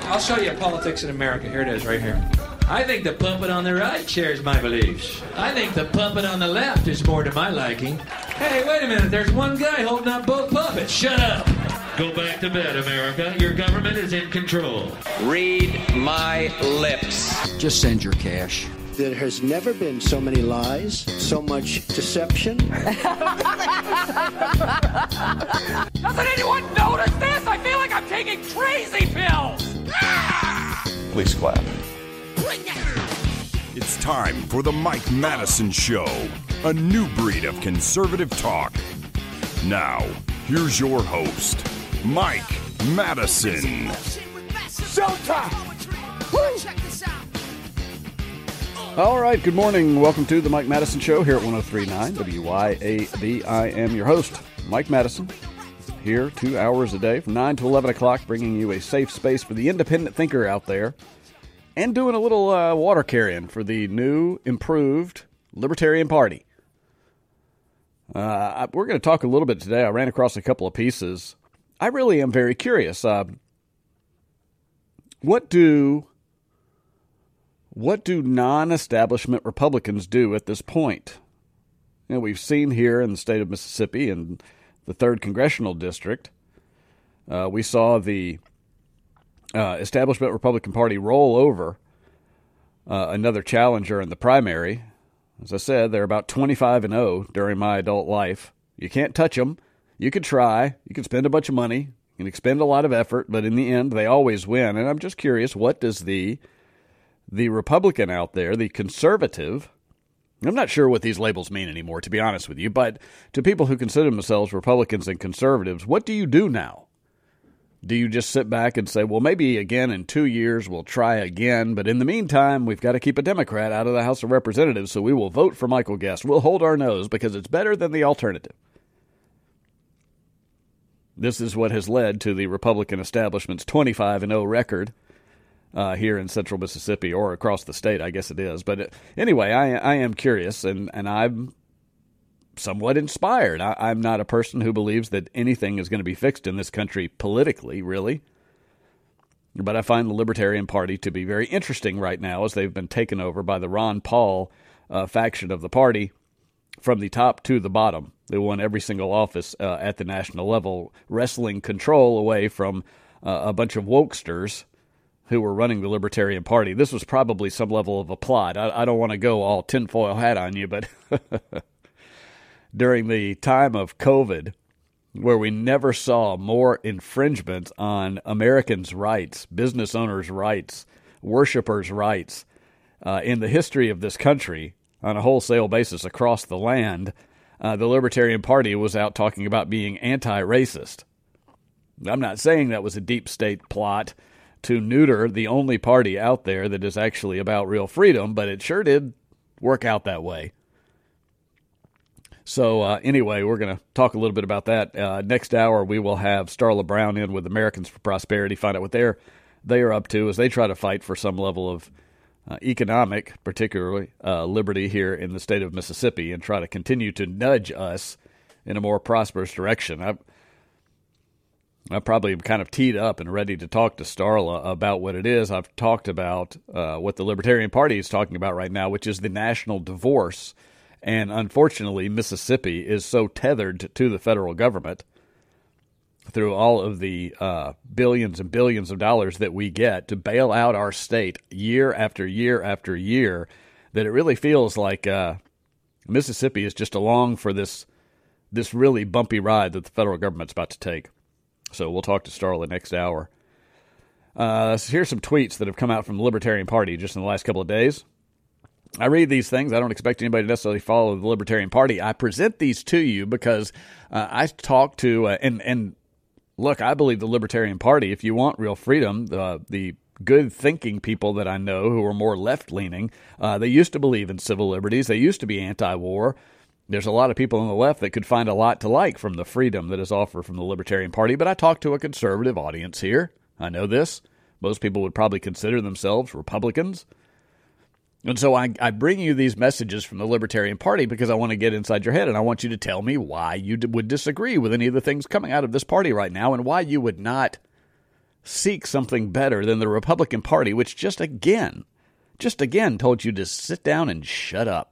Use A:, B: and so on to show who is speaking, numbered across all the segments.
A: I'll show you politics in America. Here it is, right here. I think the puppet on the right shares my beliefs. I think the puppet on the left is more to my liking. Hey, wait a minute. There's one guy holding up both puppets. Shut up. Go back to bed, America. Your government is in control.
B: Read my lips.
C: Just send your cash.
D: There has never been so many lies, so much deception.
E: Doesn't anyone notice this? I feel like I'm taking crazy pills.
F: Please clap.
G: It's time for the Mike Madison Show, a new breed of conservative talk. Now, here's your host, Mike Madison.
H: Showtime! All right, good morning. Welcome to the Mike Madison Show here at 103.9 WYAB. I am your host, Mike Madison, here 2 hours a day from 9 to 11 o'clock, bringing you a safe space for the independent thinker out there and doing a little water carrying for the new, improved Libertarian Party. We're going to talk a little bit today. I ran across a couple of pieces. I really am very curious. What do non-establishment Republicans do at this point? You know, we've seen here in the state of Mississippi in the 3rd Congressional District, we saw the establishment Republican Party roll over another challenger in the primary. As I said, they're about 25-0 during my adult life. You can't touch them. You could try. You can spend a bunch of money. You can expend a lot of effort, but in the end, they always win. And I'm just curious, what does the Republican out there, the conservative, I'm not sure what these labels mean anymore, to be honest with you, but to people who consider themselves Republicans and conservatives, what do you do now? Do you just sit back and say, well, maybe again in 2 years we'll try again, but in the meantime, we've got to keep a Democrat out of the House of Representatives, so we will vote for Michael Guest. We'll hold our nose because it's better than the alternative. This is what has led to the Republican establishment's 25-0 record here in central Mississippi, or across the state, I guess it is. But anyway, I am curious, and I'm somewhat inspired. I'm not a person who believes that anything is going to be fixed in this country politically, really. But I find the Libertarian Party to be very interesting right now, as they've been taken over by the Ron Paul faction of the party from the top to the bottom. They won every single office at the national level, wresting control away from a bunch of wokesters who were running the Libertarian Party. This was probably some level of a plot. I don't want to go all tinfoil hat on you, but during the time of COVID, where we never saw more infringement on Americans' rights, business owners' rights, worshipers' rights in the history of this country on a wholesale basis across the land, the Libertarian Party was out talking about being anti-racist. I'm not saying that was a deep state plot to neuter the only party out there that is actually about real freedom, but it sure did work out that way. So anyway, we're going to talk a little bit about that. Next hour, we will have Starla Brown in with Americans for Prosperity, find out what they are up to as they try to fight for some level of economic, particularly liberty here in the state of Mississippi, and try to continue to nudge us in a more prosperous direction. I probably am kind of teed up and ready to talk to Starla about what it is. I've talked about what the Libertarian Party is talking about right now, which is the national divorce. And unfortunately, Mississippi is so tethered to the federal government through all of the billions and billions of dollars that we get to bail out our state year after year after year that it really feels like Mississippi is just along for this really bumpy ride that the federal government's about to take. So we'll talk to Starla next hour. So here's some tweets that have come out from the Libertarian Party just in the last couple of days. I read these things. I don't expect anybody to necessarily follow the Libertarian Party. I present these to you because I talk to, and look, I believe the Libertarian Party, if you want real freedom, the good-thinking people that I know who are more left-leaning, they used to believe in civil liberties. They used to be anti-war. There's a lot of people on the left that could find a lot to like from the freedom that is offered from the Libertarian Party, but I talk to a conservative audience here. I know this. Most people would probably consider themselves Republicans. And so I bring you these messages from the Libertarian Party because I want to get inside your head, and I want you to tell me why you would disagree with any of the things coming out of this party right now and why you would not seek something better than the Republican Party, which just again told you to sit down and shut up.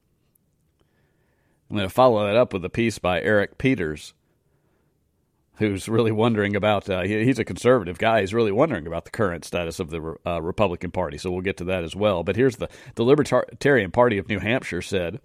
H: I'm going to follow that up with a piece by Eric Peters, who's really wondering about, he's a conservative guy, he's really wondering about the current status of the Republican Party, so we'll get to that as well. But here's the Libertarian Party of New Hampshire said,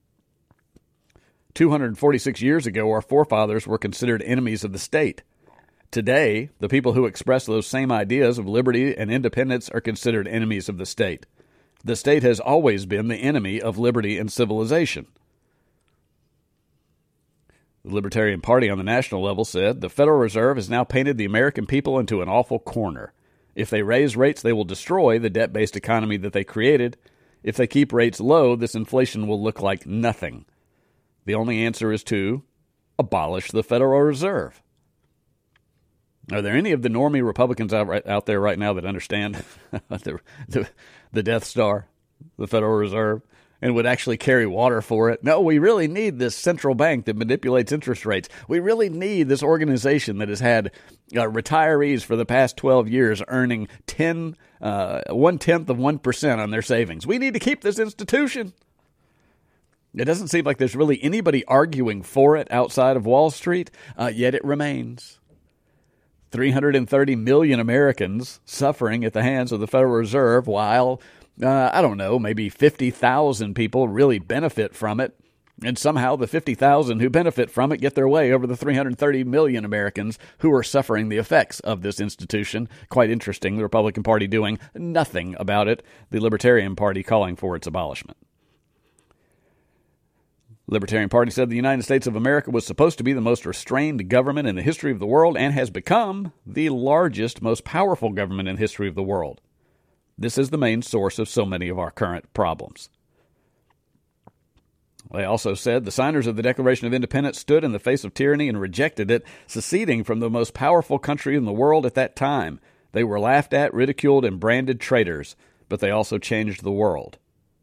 H: 246 years ago, our forefathers were considered enemies of the state. Today, the people who express those same ideas of liberty and independence are considered enemies of the state. The state has always been the enemy of liberty and civilization. The Libertarian Party on the national level said, the Federal Reserve has now painted the American people into an awful corner. If they raise rates, they will destroy the debt-based economy that they created. If they keep rates low, this inflation will look like nothing. The only answer is to abolish the Federal Reserve. Are there any of the normie Republicans out there right now that understand the Death Star, the Federal Reserve, and would actually carry water for it? No, we really need this central bank that manipulates interest rates. We really need this organization that has had retirees for the past 12 years earning 1/10 of 1% on their savings. We need to keep this institution. It doesn't seem like there's really anybody arguing for it outside of Wall Street, yet it remains. 330 million Americans suffering at the hands of the Federal Reserve, while, maybe 50,000 people really benefit from it. And somehow the 50,000 who benefit from it get their way over the 330 million Americans who are suffering the effects of this institution. Quite interesting, the Republican Party doing nothing about it, the Libertarian Party calling for its abolishment. Libertarian Party said the United States of America was supposed to be the most restrained government in the history of the world and has become the largest, most powerful government in the history of the world. This is the main source of so many of our current problems. They also said the signers of the Declaration of Independence stood in the face of tyranny and rejected it, seceding from the most powerful country in the world at that time. They were laughed at, ridiculed, and branded traitors, but they also changed the world.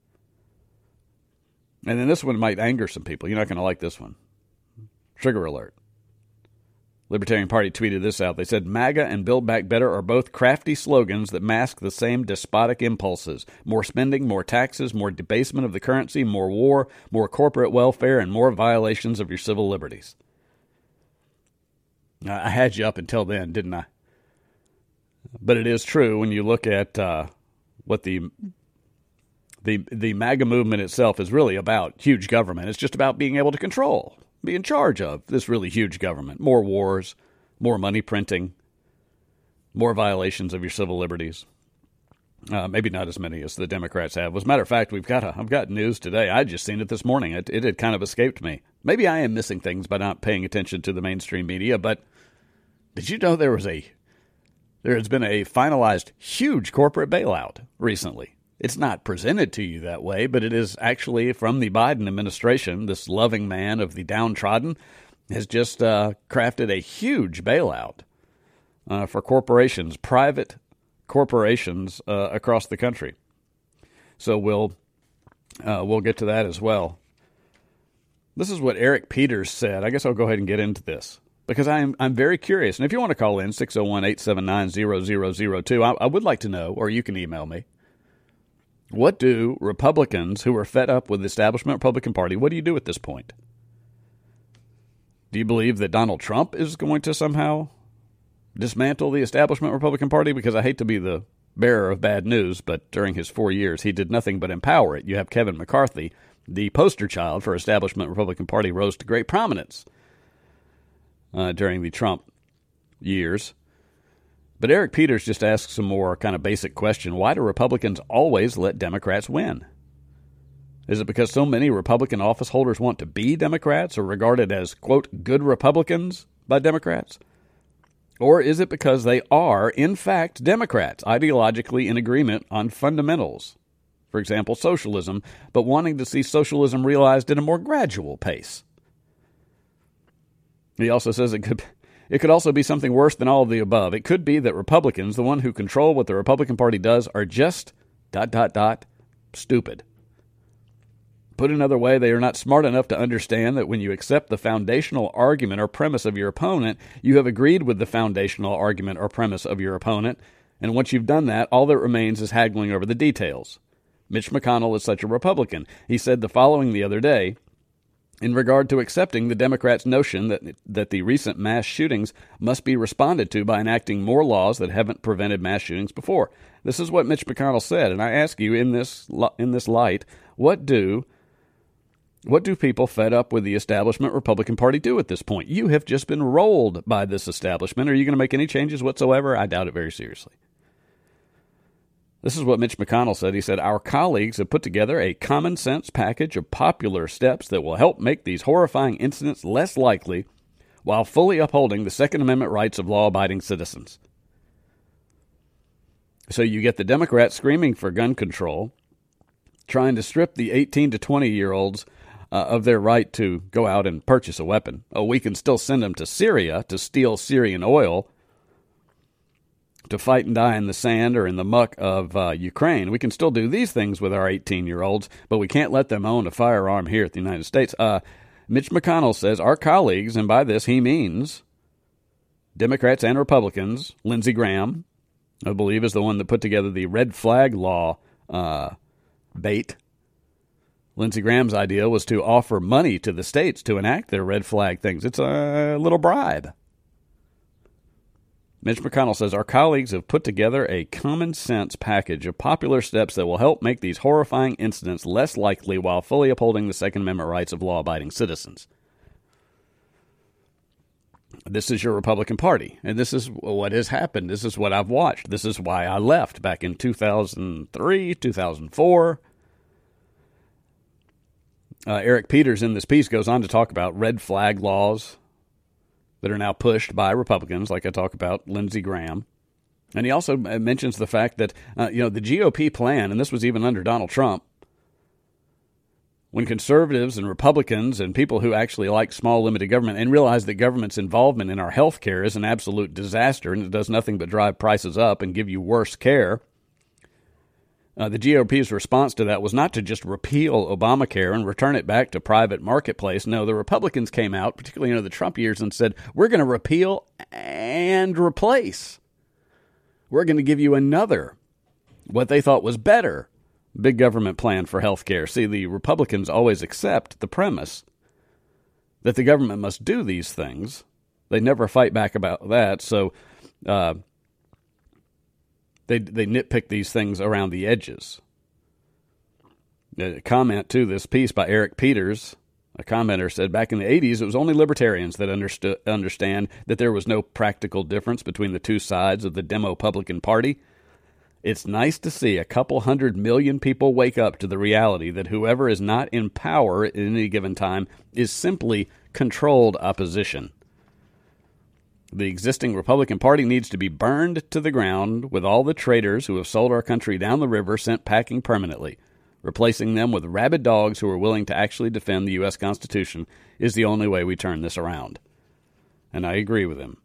H: And then this one might anger some people. You're not going to like this one. Trigger alert. Libertarian Party tweeted this out. They said, MAGA and Build Back Better are both crafty slogans that mask the same despotic impulses. More spending, more taxes, more debasement of the currency, more war, more corporate welfare, and more violations of your civil liberties. I had you up until then, didn't I? But it is true when you look at what the MAGA movement itself is really about. Huge government. It's just about being able to control, be in charge of this really huge government. More wars, more money printing, more violations of your civil liberties. Maybe not as many as the Democrats have. As a matter of fact, I've got news today. I just seen it this morning. It had kind of escaped me. Maybe I am missing things by not paying attention to the mainstream media, but did you know there has been a finalized huge corporate bailout recently? It's not presented to you that way, but it is actually from the Biden administration. This loving man of the downtrodden has just crafted a huge bailout for corporations, private corporations across the country. So we'll get to that as well. This is what Eric Peters said. I guess I'll go ahead and get into this because I'm very curious. And if you want to call in, 601-879-0002, I would like to know, or you can email me. What do Republicans who are fed up with the establishment Republican Party, what do you do at this point? Do you believe that Donald Trump is going to somehow dismantle the establishment Republican Party? Because I hate to be the bearer of bad news, but during his 4 years, he did nothing but empower it. You have Kevin McCarthy, the poster child for establishment Republican Party, rose to great prominence during the Trump years. But Eric Peters just asked some more kind of basic question. Why do Republicans always let Democrats win? Is it because so many Republican office holders want to be Democrats or regarded as, quote, good Republicans by Democrats? Or is it because they are, in fact, Democrats, ideologically in agreement on fundamentals? For example, socialism, but wanting to see socialism realized at a more gradual pace. He also says it could also be something worse than all of the above. It could be that Republicans, the one who control what the Republican Party does, are just ... stupid. Put another way, they are not smart enough to understand that when you accept the foundational argument or premise of your opponent, you have agreed with the foundational argument or premise of your opponent, and once you've done that, all that remains is haggling over the details. Mitch McConnell is such a Republican. He said the following the other day in regard to accepting the Democrats' notion that the recent mass shootings must be responded to by enacting more laws that haven't prevented mass shootings before. This is what Mitch McConnell said, and I ask you in this light, what do people fed up with the establishment Republican Party do at this point? You have just been rolled by this establishment. Are you going to make any changes whatsoever? I doubt it very seriously. This is what Mitch McConnell said. He said, our colleagues have put together a common sense package of popular steps that will help make these horrifying incidents less likely while fully upholding the Second Amendment rights of law-abiding citizens. So you get the Democrats screaming for gun control, trying to strip the 18 to 20-year-olds of their right to go out and purchase a weapon. Oh, we can still send them to Syria to steal Syrian oil, to fight and die in the sand or in the muck of Ukraine. We can still do these things with our 18-year-olds, but we can't let them own a firearm here at the United States. Mitch McConnell says our colleagues, and by this he means Democrats and Republicans, Lindsey Graham, I believe, is the one that put together the red flag law bait. Lindsey Graham's idea was to offer money to the states to enact their red flag things. It's a little bribe. Mitch McConnell says, our colleagues have put together a common sense package of popular steps that will help make these horrifying incidents less likely while fully upholding the Second Amendment rights of law-abiding citizens. This is your Republican Party, and this is what has happened. This is what I've watched. This is why I left back in 2003, 2004. Eric Peters in this piece goes on to talk about red flag laws that are now pushed by Republicans, like I talk about Lindsey Graham. And he also mentions the fact that, the GOP plan, and this was even under Donald Trump, when conservatives and Republicans and people who actually like small, limited government and realize that government's involvement in our health care is an absolute disaster and it does nothing but drive prices up and give you worse care, the GOP's response to that was not to just repeal Obamacare and return it back to private marketplace. No, the Republicans came out, particularly in the Trump years, and said, we're going to repeal and replace. We're going to give you another, what they thought was better, big government plan for health care. See, the Republicans always accept the premise that the government must do these things. They never fight back about that, so They nitpick these things around the edges. A comment to this piece by Eric Peters, a commenter, said, back in the 80s, it was only libertarians that understand that there was no practical difference between the two sides of the Demo-Publican Party. It's nice to see a couple 100 million people wake up to the reality that whoever is not in power at any given time is simply controlled opposition. The existing Republican Party needs to be burned to the ground with all the traitors who have sold our country down the river sent packing permanently. Replacing them with rabid dogs who are willing to actually defend the U.S. Constitution is the only way we turn this around. And I agree with him.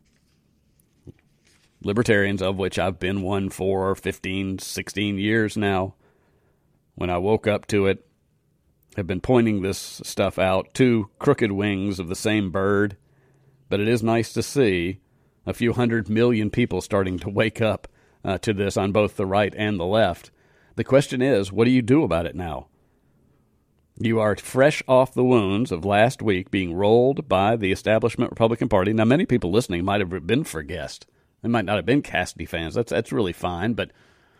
H: Libertarians, of which I've been one for 15, 16 years now, when I woke up to it, have been pointing this stuff out, two crooked wings of the same bird. But it is nice to see a few 100 million people starting to wake up to this on both the right and the left. The question is, what do you do about it now? You are fresh off the wounds of last week being rolled by the establishment Republican Party. Now, many people listening might have been for Guest. They might not have been Cassidy fans. That's really fine, but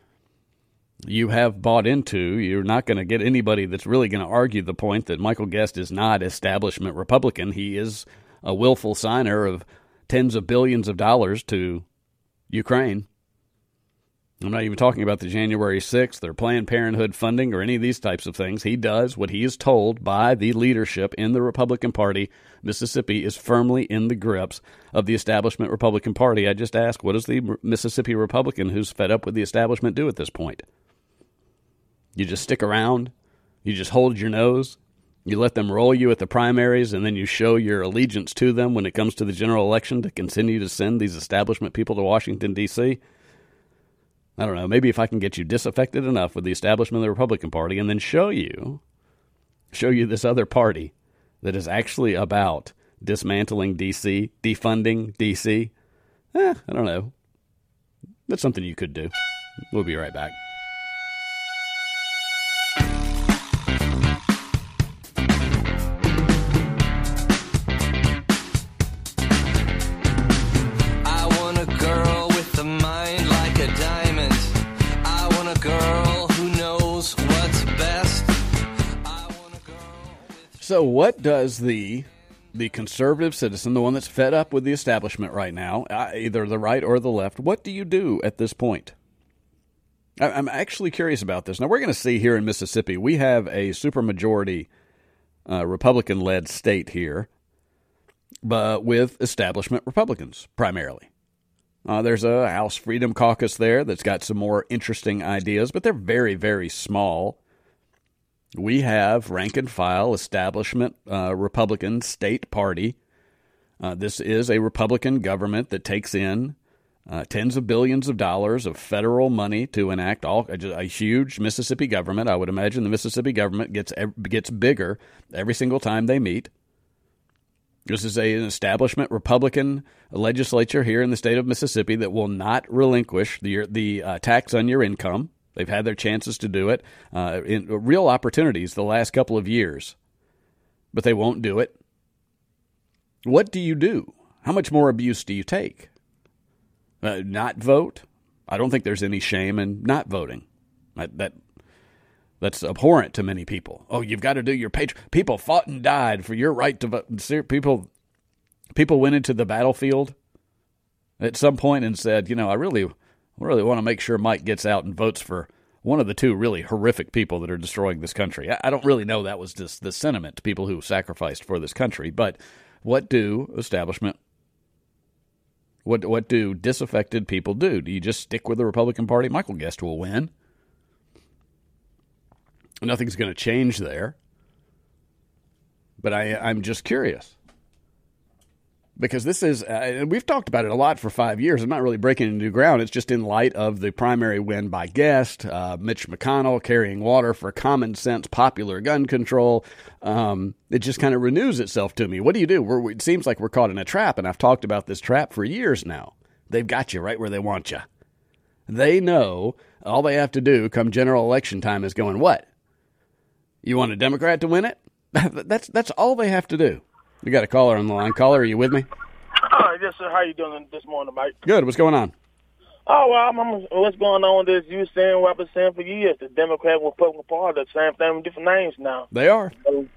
H: you have bought into, you're not going to get anybody that's really going to argue the point that Michael Guest is not establishment Republican. He is a willful signer of tens of billions of dollars to Ukraine. I'm not even talking about the January 6th or Planned Parenthood funding or any of these types of things. He does what he is told by the leadership in the Republican Party. Mississippi is firmly in the grips of the establishment Republican Party. I just ask, what does the Mississippi Republican who's fed up with the establishment do at this point? You just stick around? You just hold your nose? You let them roll you at the primaries, and then you show your allegiance to them when it comes to the general election to continue to send these establishment people to Washington, D.C.? I don't know. Maybe if I can get you disaffected enough with the establishment of the Republican Party and then show you show you this other party that is actually about dismantling D.C., defunding D.C.? I don't know. That's something you could do. We'll be right back.
C: I want a girl with a mind like a diamond. I want a girl who knows what's best. I want a girl with...
H: So what does the conservative citizen, the one that's fed up with the establishment right now, either the right or the left, what do you do at this point? I'm actually curious about this. Now, we're going to see here in Mississippi, we have a supermajority Republican-led state here, but with establishment Republicans primarily. There's a House Freedom Caucus there that's got some more interesting ideas, but they're very, very small. We have rank-and-file establishment Republican state party. This is a Republican government that takes in tens of billions of dollars of federal money to enact a huge Mississippi government. I would imagine the Mississippi government gets bigger every single time they meet. This is an establishment Republican legislature here in the state of Mississippi that will not relinquish the tax on your income. They've had their chances to do it in real opportunities the last couple of years, but they won't do it. What do you do? How much more abuse do you take? Not vote? I don't think there's any shame in not voting. That's abhorrent to many people. Oh, you've got to do your people fought and died for your right to vote. People went into the battlefield at some point and said, I really want to make sure Mike gets out and votes for one of the two really horrific people that are destroying this country. I don't really know that was just the sentiment, people who sacrificed for this country. But what do establishment, what do disaffected people do? Do you just stick with the Republican Party? Michael Guest will win. Nothing's going to change there. But I'm just curious. Because this is, we've talked about it a lot for 5 years. I'm not really breaking any new ground. It's just in light of the primary win by Guest, Mitch McConnell carrying water for common sense, popular gun control. It just kind of renews itself to me. What do you do? It seems like we're caught in a trap, and I've talked about this trap for years now. They've got you right where they want you. They know all they have to do come general election time is going, what? You want a Democrat to win it? That's all they have to do. We got a caller on the line. Caller, are you with me?
I: Yes, sir. How you doing this morning, Mike?
H: Good. What's going on?
I: Oh, well, what's going on with this? You saying what I've been saying for years. The Democrat and Republican Party are the same thing with different names now.
H: They are.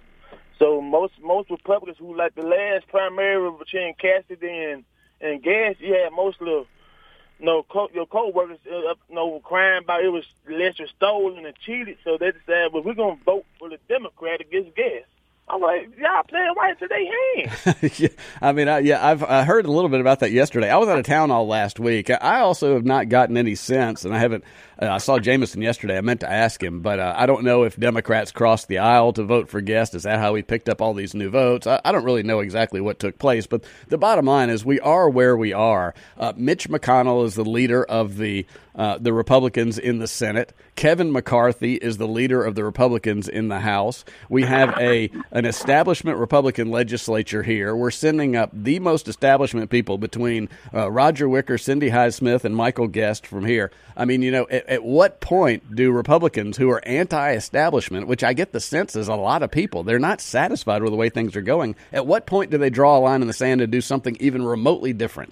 I: So most Republicans who, like the last primary between Cassidy and Gas, you had mostly your co-workers crying about it was less stolen and cheated. So they decided, well, we're going to vote for the Democrat against Gas. I'm like, y'all playing right into their hands.
H: Yeah, I mean, I've heard a little bit about that yesterday. I was out of town all last week. I also have not gotten any sense, and I haven't. I saw Jameson yesterday. I meant to ask him, but I don't know if Democrats crossed the aisle to vote for Guest. Is that how he picked up all these new votes? I don't really know exactly what took place, but the bottom line is we are where we are. Mitch McConnell is the leader of the Republicans in the Senate. Kevin McCarthy is the leader of the Republicans in the House. We have an establishment Republican legislature here. We're sending up the most establishment people between Roger Wicker, Cindy Hyde-Smith, and Michael Guest from here. I mean, at what point do Republicans who are anti-establishment, which I get the sense is a lot of people, they're not satisfied with the way things are going. At what point do they draw a line in the sand and do something even remotely different?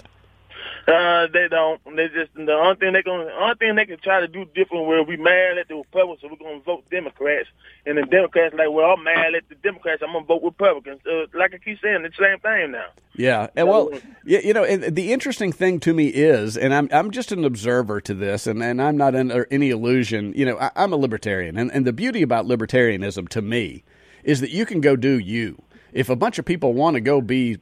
I: They don't. They just the only thing they can try to do different. Where we mad at the Republicans, so we're gonna vote Democrats, and the Democrats like, well, I'm mad at the Democrats, I'm gonna vote Republicans. Like I keep saying, it's the same thing now.
H: Yeah, and well, and the interesting thing to me is, and I'm just an observer to this, and I'm not under any illusion. I'm a libertarian, and the beauty about libertarianism to me is that you can go do you. If a bunch of people want to go be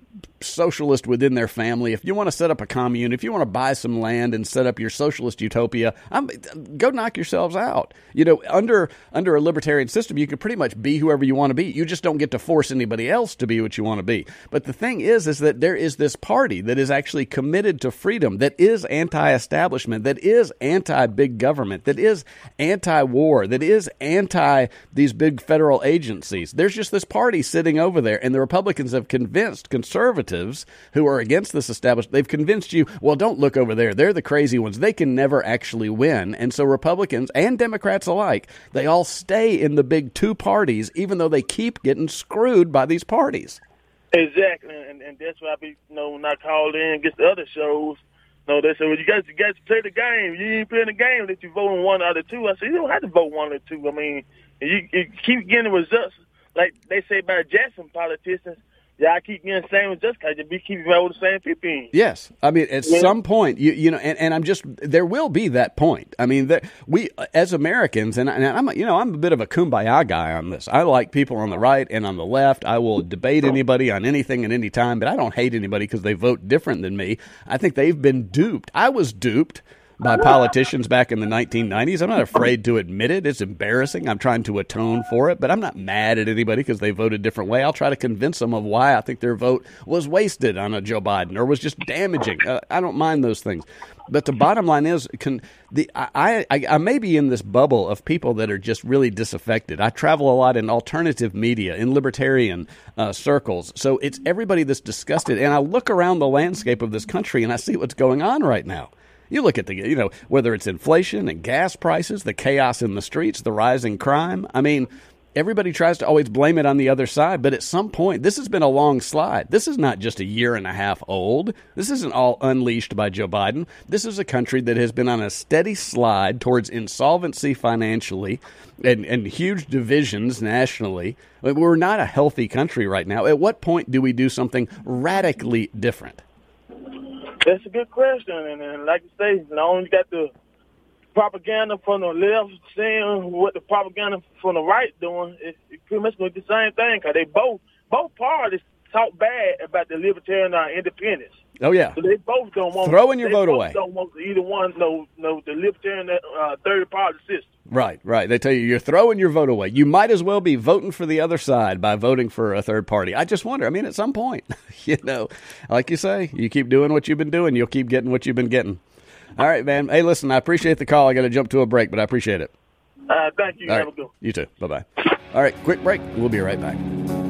H: socialist within their family, if you want to set up a commune, if you want to buy some land and set up your socialist utopia, go knock yourselves out. You know, under a libertarian system, you can pretty much be whoever you want to be. You just don't get to force anybody else to be what you want to be. But the thing is that there is this party that is actually committed to freedom, that is anti-establishment, that is anti-big government, that is anti-war, that is anti these big federal agencies. There's just this party sitting over there, and the Republicans have convinced conservatives who are against this establishment, they've convinced you, well, don't look over there. They're the crazy ones. They can never actually win. And so Republicans and Democrats alike, they all stay in the big two parties, even though they keep getting screwed by these parties.
I: Exactly, and that's why I be, when I called in against the other shows, they said, well, you guys play the game. You ain't playing the game that you vote on one out of two. I said, you don't have to vote one or two. I mean, you keep getting results like they say by Jackson politicians. Yeah, I keep getting the same results because you keep voting the same people in.
H: Yes, I mean at some point, and I'm just there will be that point. I mean, we as Americans, and I'm a bit of a kumbaya guy on this. I like people on the right and on the left. I will debate anybody on anything at any time, but I don't hate anybody because they vote different than me. I think they've been duped. I was duped by politicians back in the 1990s. I'm not afraid to admit it. It's embarrassing. I'm trying to atone for it, but I'm not mad at anybody because they voted a different way. I'll try to convince them of why I think their vote was wasted on a Joe Biden or was just damaging. I don't mind those things. But the bottom line is, I may be in this bubble of people that are just really disaffected. I travel a lot in alternative media, in libertarian circles. So it's everybody that's disgusted. And I look around the landscape of this country and I see what's going on right now. You look at whether it's inflation and gas prices, the chaos in the streets, the rising crime. I mean, everybody tries to always blame it on the other side. But at some point, this has been a long slide. This is not just a year and a half old. This isn't all unleashed by Joe Biden. This is a country that has been on a steady slide towards insolvency financially and huge divisions nationally. We're not a healthy country right now. At what point do we do something radically different?
I: That's a good question, and like you say, you got the propaganda from the left saying what the propaganda from the right doing. It pretty much going to be the same thing because they both parties talk bad about the libertarian independence.
H: Oh yeah,
I: so they both don't want
H: throwing your vote away.
I: Don't want either one. No, the libertarian third party system.
H: Right. They tell you're throwing your vote away. You might as well be voting for the other side by voting for a third party. I just wonder. I mean, at some point, like you say, you keep doing what you've been doing, you'll keep getting what you've been getting. All right, man. Hey, listen, I appreciate the call. I got to jump to a break, but I appreciate it.
I: Thank you.
H: All
I: Have
H: right.
I: a good one.
H: You too. Bye-bye. All right, quick break. We'll be right back.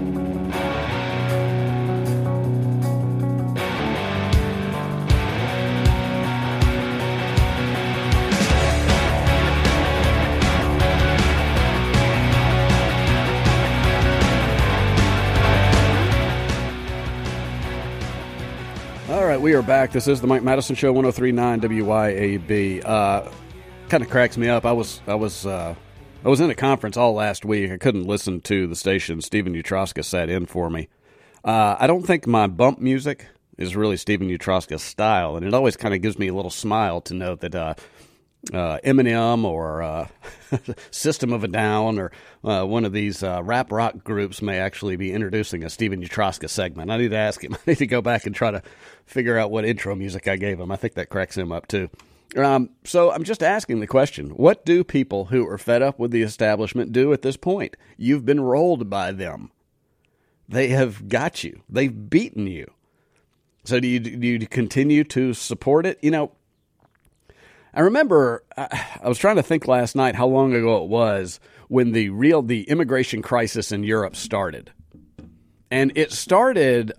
H: All right, we are back. This is the Mike Madison Show, 103.9 WYAB. Kind of cracks me up. I was in a conference all last week. I couldn't listen to the station. Stephen Utroska sat in for me. I don't think my bump music is really Stephen Utroska's style, and it always kind of gives me a little smile to know that Eminem or System of a Down or one of these rap rock groups may actually be introducing a Stephen Utroska segment. I need to ask him. I need to go back and try to figure out what intro music I gave him. I think that cracks him up too. So I'm just asking the question, what do people who are fed up with the establishment do at this point? You've been rolled by them. They have got you. They've beaten you. So do you continue to support it? I remember I was trying to think last night how long ago it was when the immigration crisis in Europe started. And it started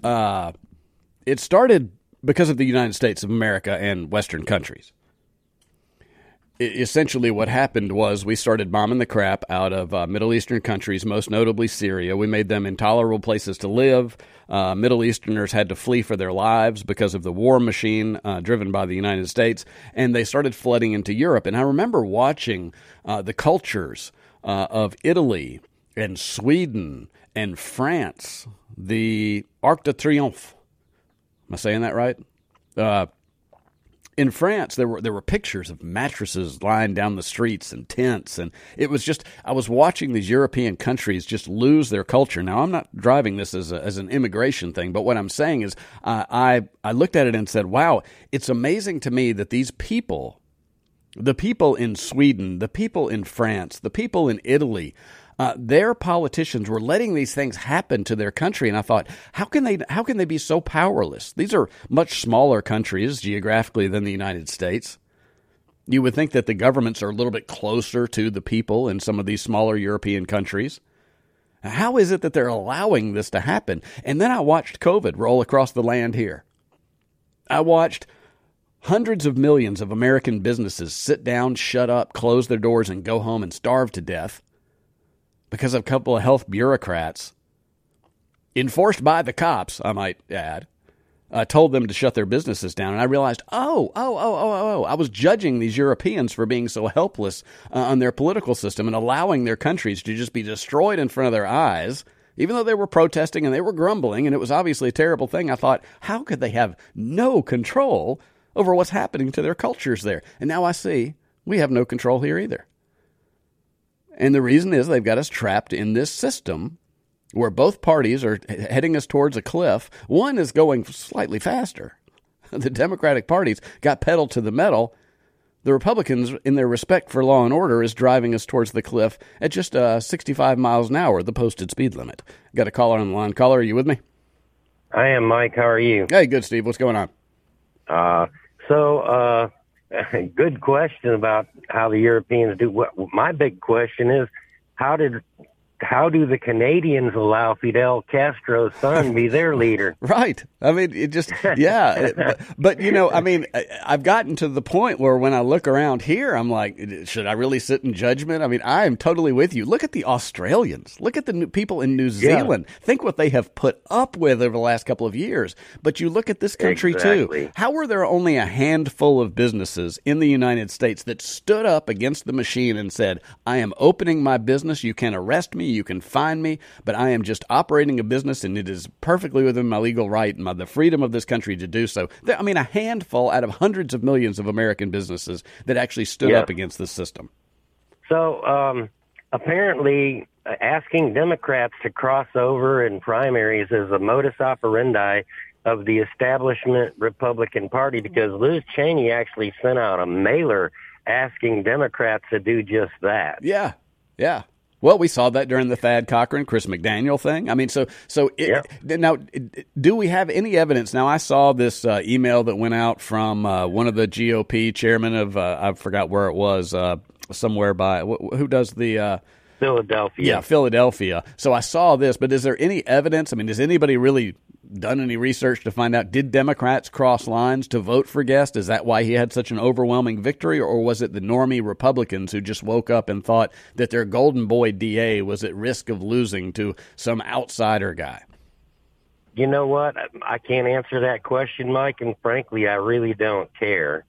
H: because of the United States of America and Western countries. Essentially what happened was we started bombing the crap out of Middle Eastern countries, most notably Syria. We made them intolerable places to live. Middle Easterners had to flee for their lives because of the war machine driven by the United States, and they started flooding into Europe. And I remember watching the cultures of Italy and Sweden and France, the Arc de Triomphe. Am I saying that right? In France, there were pictures of mattresses lying down the streets and tents, and it was just, I was watching these European countries just lose their culture. Now, I'm not driving this as an immigration thing, but what I'm saying is I looked at it and said, wow, it's amazing to me that these people, the people in Sweden, the people in France, the people in Italy, their politicians were letting these things happen to their country, and I thought, how can they be so powerless? These are much smaller countries geographically than the United States. You would think that the governments are a little bit closer to the people in some of these smaller European countries. How is it that they're allowing this to happen? And then I watched COVID roll across the land here. I watched hundreds of millions of American businesses sit down, shut up, close their doors, and go home and starve to death because of a couple of health bureaucrats, enforced by the cops, I might add, told them to shut their businesses down. And I realized, I was judging these Europeans for being so helpless on their political system and allowing their countries to just be destroyed in front of their eyes, even though they were protesting and they were grumbling, and it was obviously a terrible thing. I thought, how could they have no control over what's happening to their cultures there? And now I see we have no control here either. And the reason is they've got us trapped in this system where both parties are heading us towards a cliff. One is going slightly faster. The Democratic parties got pedal to the metal. The Republicans, in their respect for law and order, is driving us towards the cliff at just 65 miles an hour, the posted speed limit. Got a caller on the line. Caller, are you with me?
J: I am, Mike. How are you?
H: Hey, good, Steve. What's going on?
J: Good question about how the Europeans do. My big question is, how do the Canadians allow Fidel Castro's son be their leader?
H: Right. I mean, it just, yeah. But, you know, I mean, I've gotten to the point where when I look around here, I'm like, should I really sit in judgment? I mean, I am totally with you. Look at the Australians. Look at the people in New Zealand. Yeah. Think what they have put up with over the last couple of years. But you look at this country, too. How were there only a handful of businesses in the United States that stood up against the machine and said, I am opening my business. You can arrest me. You can fine me. But I am just operating a business, and it is perfectly within my legal right and the freedom of this country to do so. I mean, a handful out of hundreds of millions of American businesses that actually stood up against this system.
J: So apparently asking Democrats to cross over in primaries is a modus operandi of the establishment Republican Party, because Liz Cheney actually sent out a mailer asking Democrats to do just that.
H: Yeah. Well, we saw that during the Thad Cochran, Chris McDaniel thing. I mean, now, do we have any evidence? Now, I saw this email that went out from one of the GOP chairman of, I forgot where it was, somewhere by, who does the...
J: Philadelphia.
H: Yeah, Philadelphia. So I saw this, but is there any evidence? I mean, has anybody really done any research to find out, did Democrats cross lines to vote for Guest? Is that why he had such an overwhelming victory? Or was it the normie Republicans who just woke up and thought that their golden boy DA was at risk of losing to some outsider guy?
J: You know what? I can't answer that question, Mike, and frankly, I really don't care.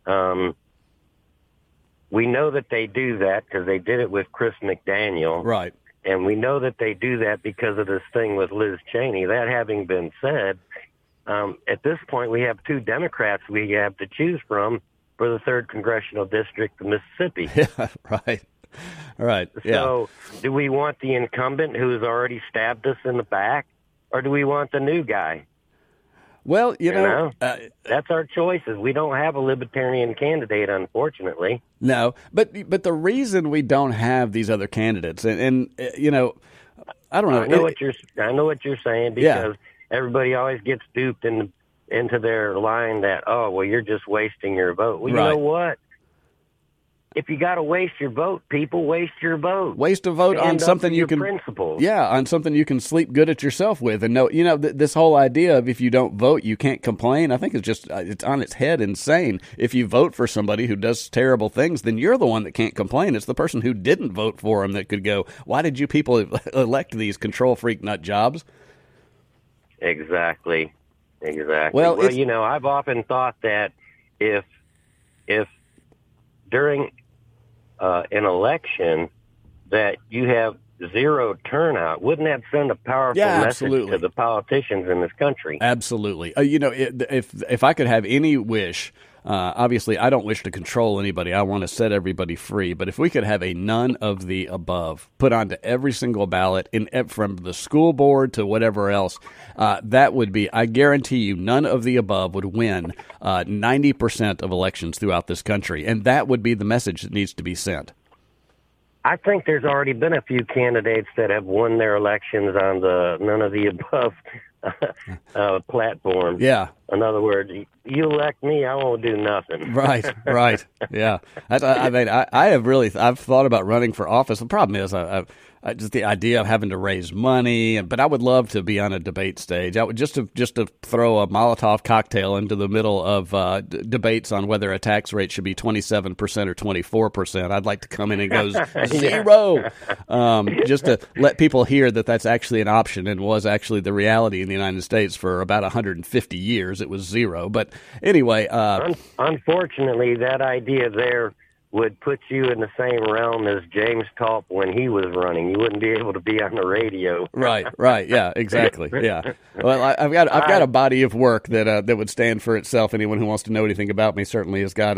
J: We know that they do that because they did it with Chris McDaniel.
H: Right.
J: And we know that they do that because of this thing with Liz Cheney. That having been said, at this point, we have two Democrats we have to choose from for the 3rd Congressional District of Mississippi.
H: Yeah, right.
J: So do we want the incumbent who's already stabbed us in the back, or do we want the new guy?
H: Well, you know
J: that's our choices. We don't have a libertarian candidate, unfortunately.
H: No, but the reason we don't have these other candidates, and you know, I don't know.
J: I know what you're saying, because everybody always gets duped into their line that, oh, well, you're just wasting your vote. Well, you know what? If you got to waste your vote, people, waste your vote.
H: Waste a vote on something you can.
J: Principles.
H: Yeah, on something you can sleep good at yourself with, and no, you know, this whole idea of if you don't vote, you can't complain. I think it's just it's on its head insane. If you vote for somebody who does terrible things, then you're the one that can't complain. It's the person who didn't vote for him that could go, "Why did you people elect these control freak nut jobs?"
J: Exactly. Well, you know, I've often thought that if during an election that you have zero turnout, wouldn't that send a powerful message to the politicians in this country?
H: Absolutely. You know, if I could have any wish, Obviously, I don't wish to control anybody. I want to set everybody free. But if we could have a none of the above put onto every single ballot, from the school board to whatever else, that would be, I guarantee you, none of the above would win 90% of elections throughout this country. And that would be the message that needs to be sent.
J: I think there's already been a few candidates that have won their elections on the none of the above platform.
H: Yeah.
J: In other words, you elect me, I won't do nothing.
H: Right. Yeah. I've thought about running for office. The problem is just the idea of having to raise money, but I would love to be on a debate stage. I would just to throw a Molotov cocktail into the middle of debates on whether a tax rate should be 27% or 24%. I'd like to come in and go 0, just to let people hear that that's actually an option and was actually the reality in the United States for about 150 years. It was 0, but anyway.
J: Unfortunately, that idea there would put you in the same realm as James Taup when he was running. You wouldn't be able to be on the radio.
H: Right. Yeah, exactly. Yeah. Well, I've got a body of work that would stand for itself. Anyone who wants to know anything about me certainly has got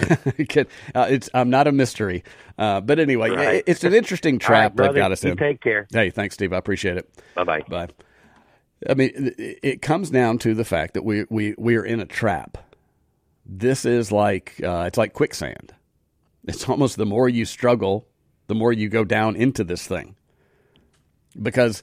H: I'm not a mystery. But anyway, right. It's an interesting trap
J: right,
H: they've got us in.
J: Take care.
H: Hey, thanks, Steve. I appreciate it.
J: Bye-bye.
H: Bye. I mean, it comes down to the fact that we are in a trap. This is like it's like quicksand. It's almost the more you struggle, the more you go down into this thing. Because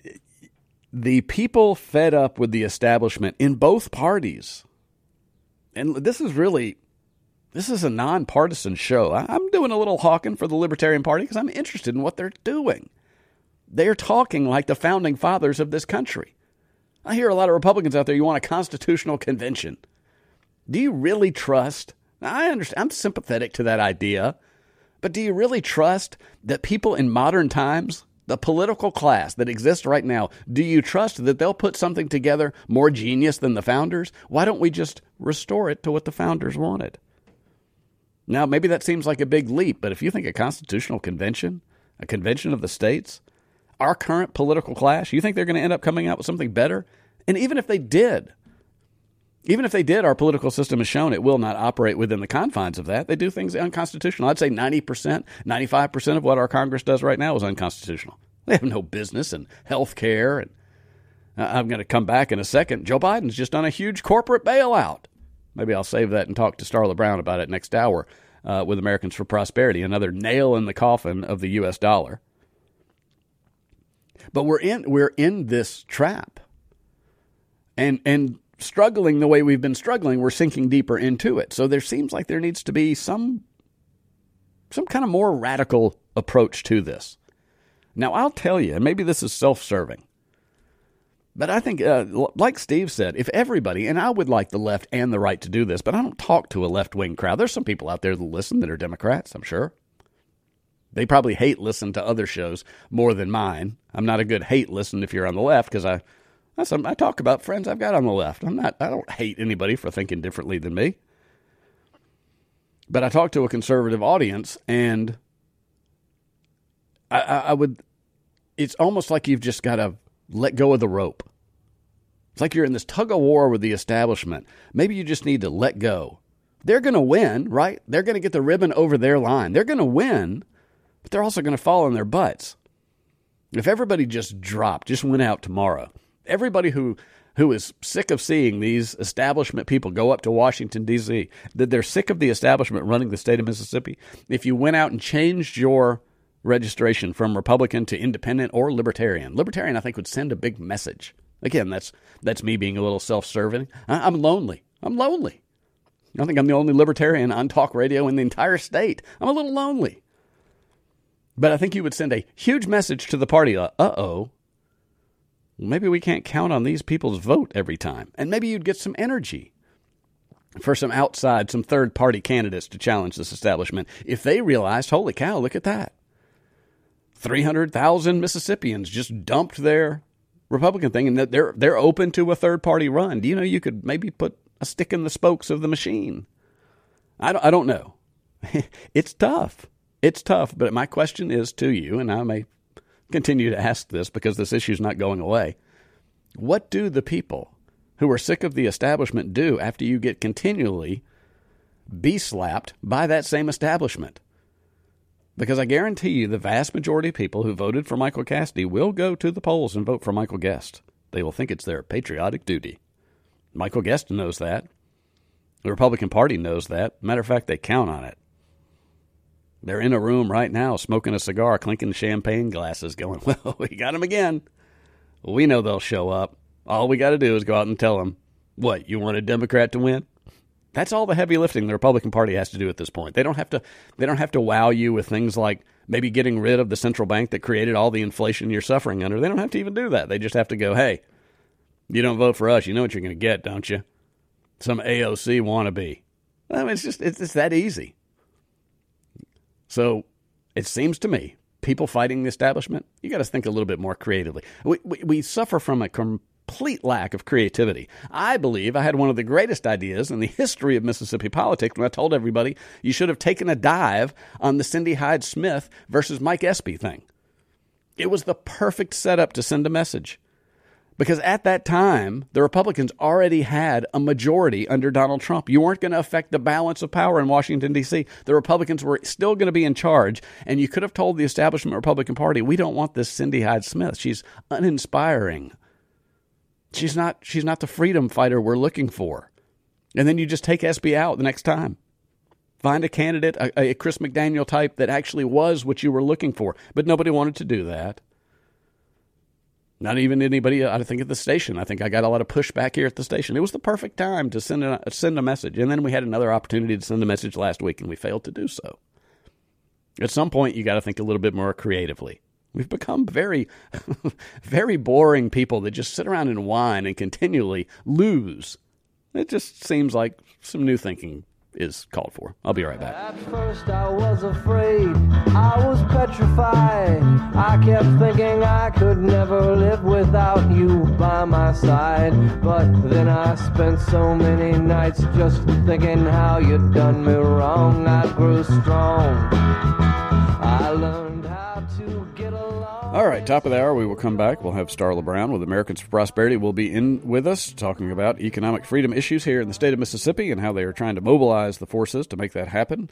H: the people fed up with the establishment in both parties, and this is a nonpartisan show. I'm doing a little hawking for the Libertarian Party because I'm interested in what they're doing. They're talking like the founding fathers of this country. I hear a lot of Republicans out there, you want a constitutional convention. Do you really trust? I understand. I'm sympathetic to that idea. But do you really trust that people in modern times, the political class that exists right now, do you trust that they'll put something together more genius than the founders? Why don't we just restore it to what the founders wanted? Now, maybe that seems like a big leap, but if you think a constitutional convention, a convention of the states, our current political class, you think they're going to end up coming out with something better? And even if they did, our political system has shown it will not operate within the confines of that. They do things unconstitutional. I'd say 90%, 95% of what our Congress does right now is unconstitutional. They have no business in health care. And I'm going to come back in a second. Joe Biden's just done a huge corporate bailout. Maybe I'll save that and talk to Starla Brown about it next hour with Americans for Prosperity, another nail in the coffin of the U.S. dollar. But we're in this trap. And struggling the way we've been struggling, we're sinking deeper into it. So there seems like there needs to be some kind of more radical approach to this. Now, I'll tell you, and maybe this is self-serving, but I think, like Steve said, if everybody, and I would like the left and the right to do this, but I don't talk to a left-wing crowd. There's some people out there that listen that are Democrats, I'm sure. They probably hate listen to other shows more than mine. I'm not a good hate listen if you're on the left because I talk about friends I've got on the left. I don't hate anybody for thinking differently than me. But I talk to a conservative audience, and it's almost like you've just got to let go of the rope. It's like you're in this tug of war with the establishment. Maybe you just need to let go. They're going to win, right? They're going to get the ribbon over their line. They're going to win, but they're also going to fall on their butts. If everybody just went out tomorrow, everybody who is sick of seeing these establishment people go up to Washington, D.C., that they're sick of the establishment running the state of Mississippi, if you went out and changed your registration from Republican to Independent or Libertarian, I think would send a big message. Again, that's me being a little self-serving. I'm lonely. I think I'm the only Libertarian on talk radio in the entire state. I'm a little lonely. But I think you would send a huge message to the party, maybe we can't count on these people's vote every time. And maybe you'd get some energy for some third-party candidates to challenge this establishment if they realized, holy cow, look at that. 300,000 Mississippians just dumped their Republican thing, and that they're open to a third-party run. Do you know you could maybe put a stick in the spokes of the machine? I don't know. It's tough. But my question is to you, and I may continue to ask this because this issue is not going away. What do the people who are sick of the establishment do after you get continually be slapped by that same establishment. Because I guarantee you the vast majority of people who voted for Michael Cassidy will go to the polls and vote for Michael Guest. They will think it's their patriotic duty. Michael Guest knows that. The Republican Party knows that. Matter of fact, they count on it. They're in a room right now smoking a cigar, clinking champagne glasses, going, well, we got them again. We know they'll show up. All we got to do is go out and tell them, what, you want a Democrat to win? That's all the heavy lifting the Republican Party has to do at this point. They don't have to wow you with things like maybe getting rid of the central bank that created all the inflation you're suffering under. They don't have to even do that. They just have to go, hey, you don't vote for us, you know what you're going to get, don't you? Some AOC wannabe. I mean, it's that easy. So it seems to me, people fighting the establishment, you got to think a little bit more creatively. We suffer from a complete lack of creativity. I believe I had one of the greatest ideas in the history of Mississippi politics when I told everybody you should have taken a dive on the Cindy Hyde-Smith versus Mike Espy thing. It was the perfect setup to send a message. Because at that time, the Republicans already had a majority under Donald Trump. You weren't going to affect the balance of power in Washington, D.C. The Republicans were still going to be in charge, and you could have told the establishment Republican Party, we don't want this Cindy Hyde-Smith. She's uninspiring. She's not the freedom fighter we're looking for. And then you just take Espy out the next time. Find a candidate, a Chris McDaniel type that actually was what you were looking for. But nobody wanted to do that. Not even anybody, I think, at the station. I think I got a lot of pushback here at the station. It was the perfect time to send a message. And then we had another opportunity to send a message last week, and we failed to do so. At some point, you got to think a little bit more creatively. We've become very, very boring people that just sit around and whine and continually lose. It just seems like some new thinking is called for. I'll be right back.
C: At first I was afraid, I was petrified. I kept thinking I could never live without you by my side. But then I spent so many nights just thinking how you'd done me wrong. I grew strong, I learned how to get along.
H: All right, top of the hour, we will come back. We'll have Starla Brown with Americans for Prosperity will be in with us talking about economic freedom issues here in the state of Mississippi and how they are trying to mobilize the forces to make that happen.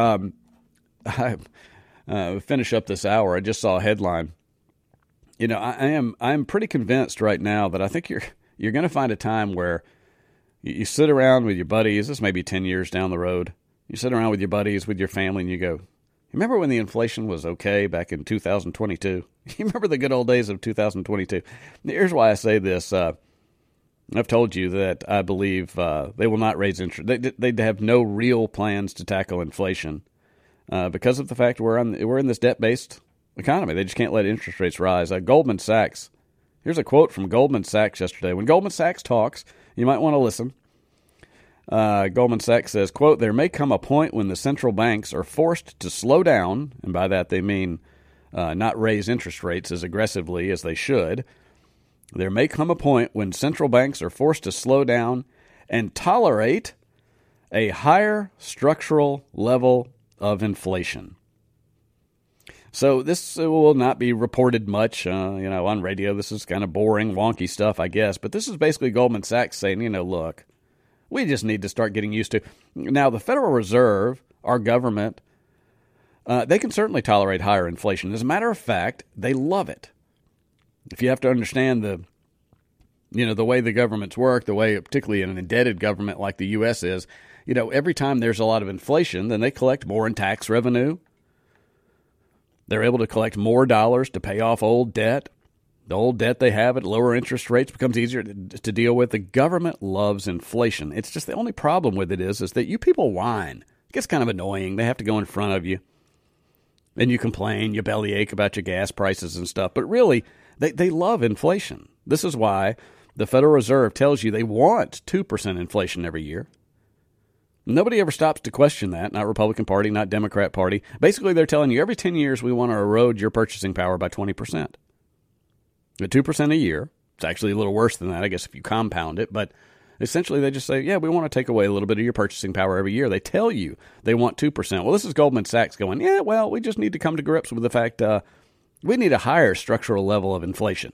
H: I finish up this hour. I just saw a headline. You know, I'm pretty convinced right now that I think you're going to find a time where you sit around with your buddies. This may be 10 years down the road. You sit around with your buddies, with your family, and you go, remember when the inflation was okay back in 2022? You remember the good old days of 2022? Here's why I say this. I've told you that I believe they will not raise interest. They have no real plans to tackle inflation because of the fact we're in this debt-based economy. They just can't let interest rates rise. Goldman Sachs. Here's a quote from Goldman Sachs yesterday. When Goldman Sachs talks, you might want to listen. Goldman Sachs says, quote, there may come a point when the central banks are forced to slow down, and by that they mean not raise interest rates as aggressively as they should. There may come a point when central banks are forced to slow down and tolerate a higher structural level of inflation. So this will not be reported much, on radio. This is kind of boring, wonky stuff, I guess. But this is basically Goldman Sachs saying, look, we just need to start getting used to. Now, the Federal Reserve, our government, they can certainly tolerate higher inflation. As a matter of fact, they love it. If you have to understand the way the governments work, the way, particularly in an indebted government like the U.S. is, every time there's a lot of inflation, then they collect more in tax revenue. They're able to collect more dollars to pay off old debt. The old debt they have at lower interest rates becomes easier to deal with. The government loves inflation. It's just the only problem with it is that you people whine. It gets kind of annoying. They have to go in front of you. And you complain, you bellyache about your gas prices and stuff. But really, they love inflation. This is why the Federal Reserve tells you they want 2% inflation every year. Nobody ever stops to question that, not Republican Party, not Democrat Party. Basically, they're telling you every 10 years we want to erode your purchasing power by 20%. At 2% a year, it's actually a little worse than that, I guess, if you compound it. But essentially, they just say, yeah, we want to take away a little bit of your purchasing power every year. They tell you they want 2%. Well, this is Goldman Sachs going, yeah, well, we just need to come to grips with the fact we need a higher structural level of inflation.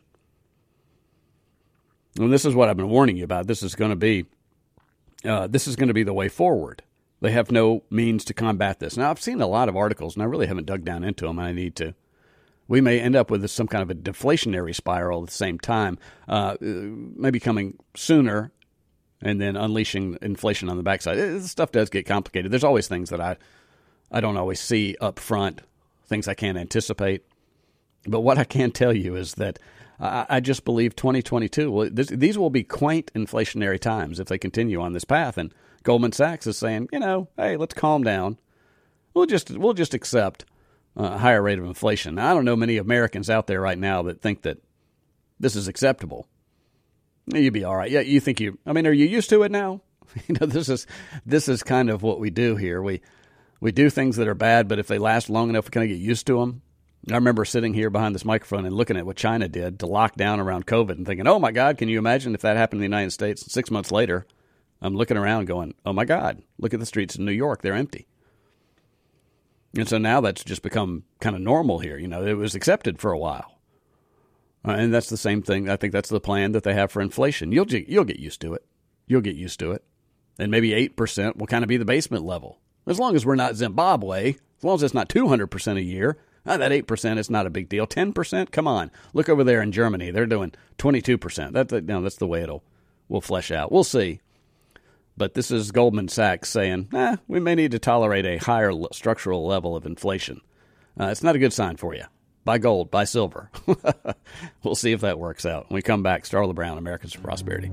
H: And this is what I've been warning you about. This is going to be the way forward. They have no means to combat this. Now, I've seen a lot of articles, and I really haven't dug down into them, and I need to. We may end up with some kind of a deflationary spiral at the same time, maybe coming sooner and then unleashing inflation on the backside. This stuff does get complicated. There's always things that I don't always see up front, things I can't anticipate. But what I can tell you is that I just believe 2022, these will be quaint inflationary times if they continue on this path. And Goldman Sachs is saying, hey, let's calm down. We'll just accept a higher rate of inflation. Now, I don't know many Americans out there right now that think that this is acceptable. You'd be all right. Yeah, are you used to it now? This is kind of what we do here. We do things that are bad, but if they last long enough, we kind of get used to them. I remember sitting here behind this microphone and looking at what China did to lock down around COVID and thinking, oh, my God, can you imagine if that happened in the United States? 6 months later, I'm looking around going, oh, my God, look at the streets in New York. They're empty. And so now that's just become kind of normal here. It was accepted for a while. And that's the same thing. I think that's the plan that they have for inflation. You'll get used to it. You'll get used to it. And maybe 8% will kind of be the basement level. As long as we're not Zimbabwe, as long as it's not 200% a year, that 8% is not a big deal. 10%, come on. Look over there in Germany. They're doing 22%. That's the way will flesh out. We'll see. But this is Goldman Sachs saying, we may need to tolerate a higher structural level of inflation. It's not a good sign for you. Buy gold, buy silver. We'll see if that works out. When we come back, Starla Brown, Americans for Prosperity.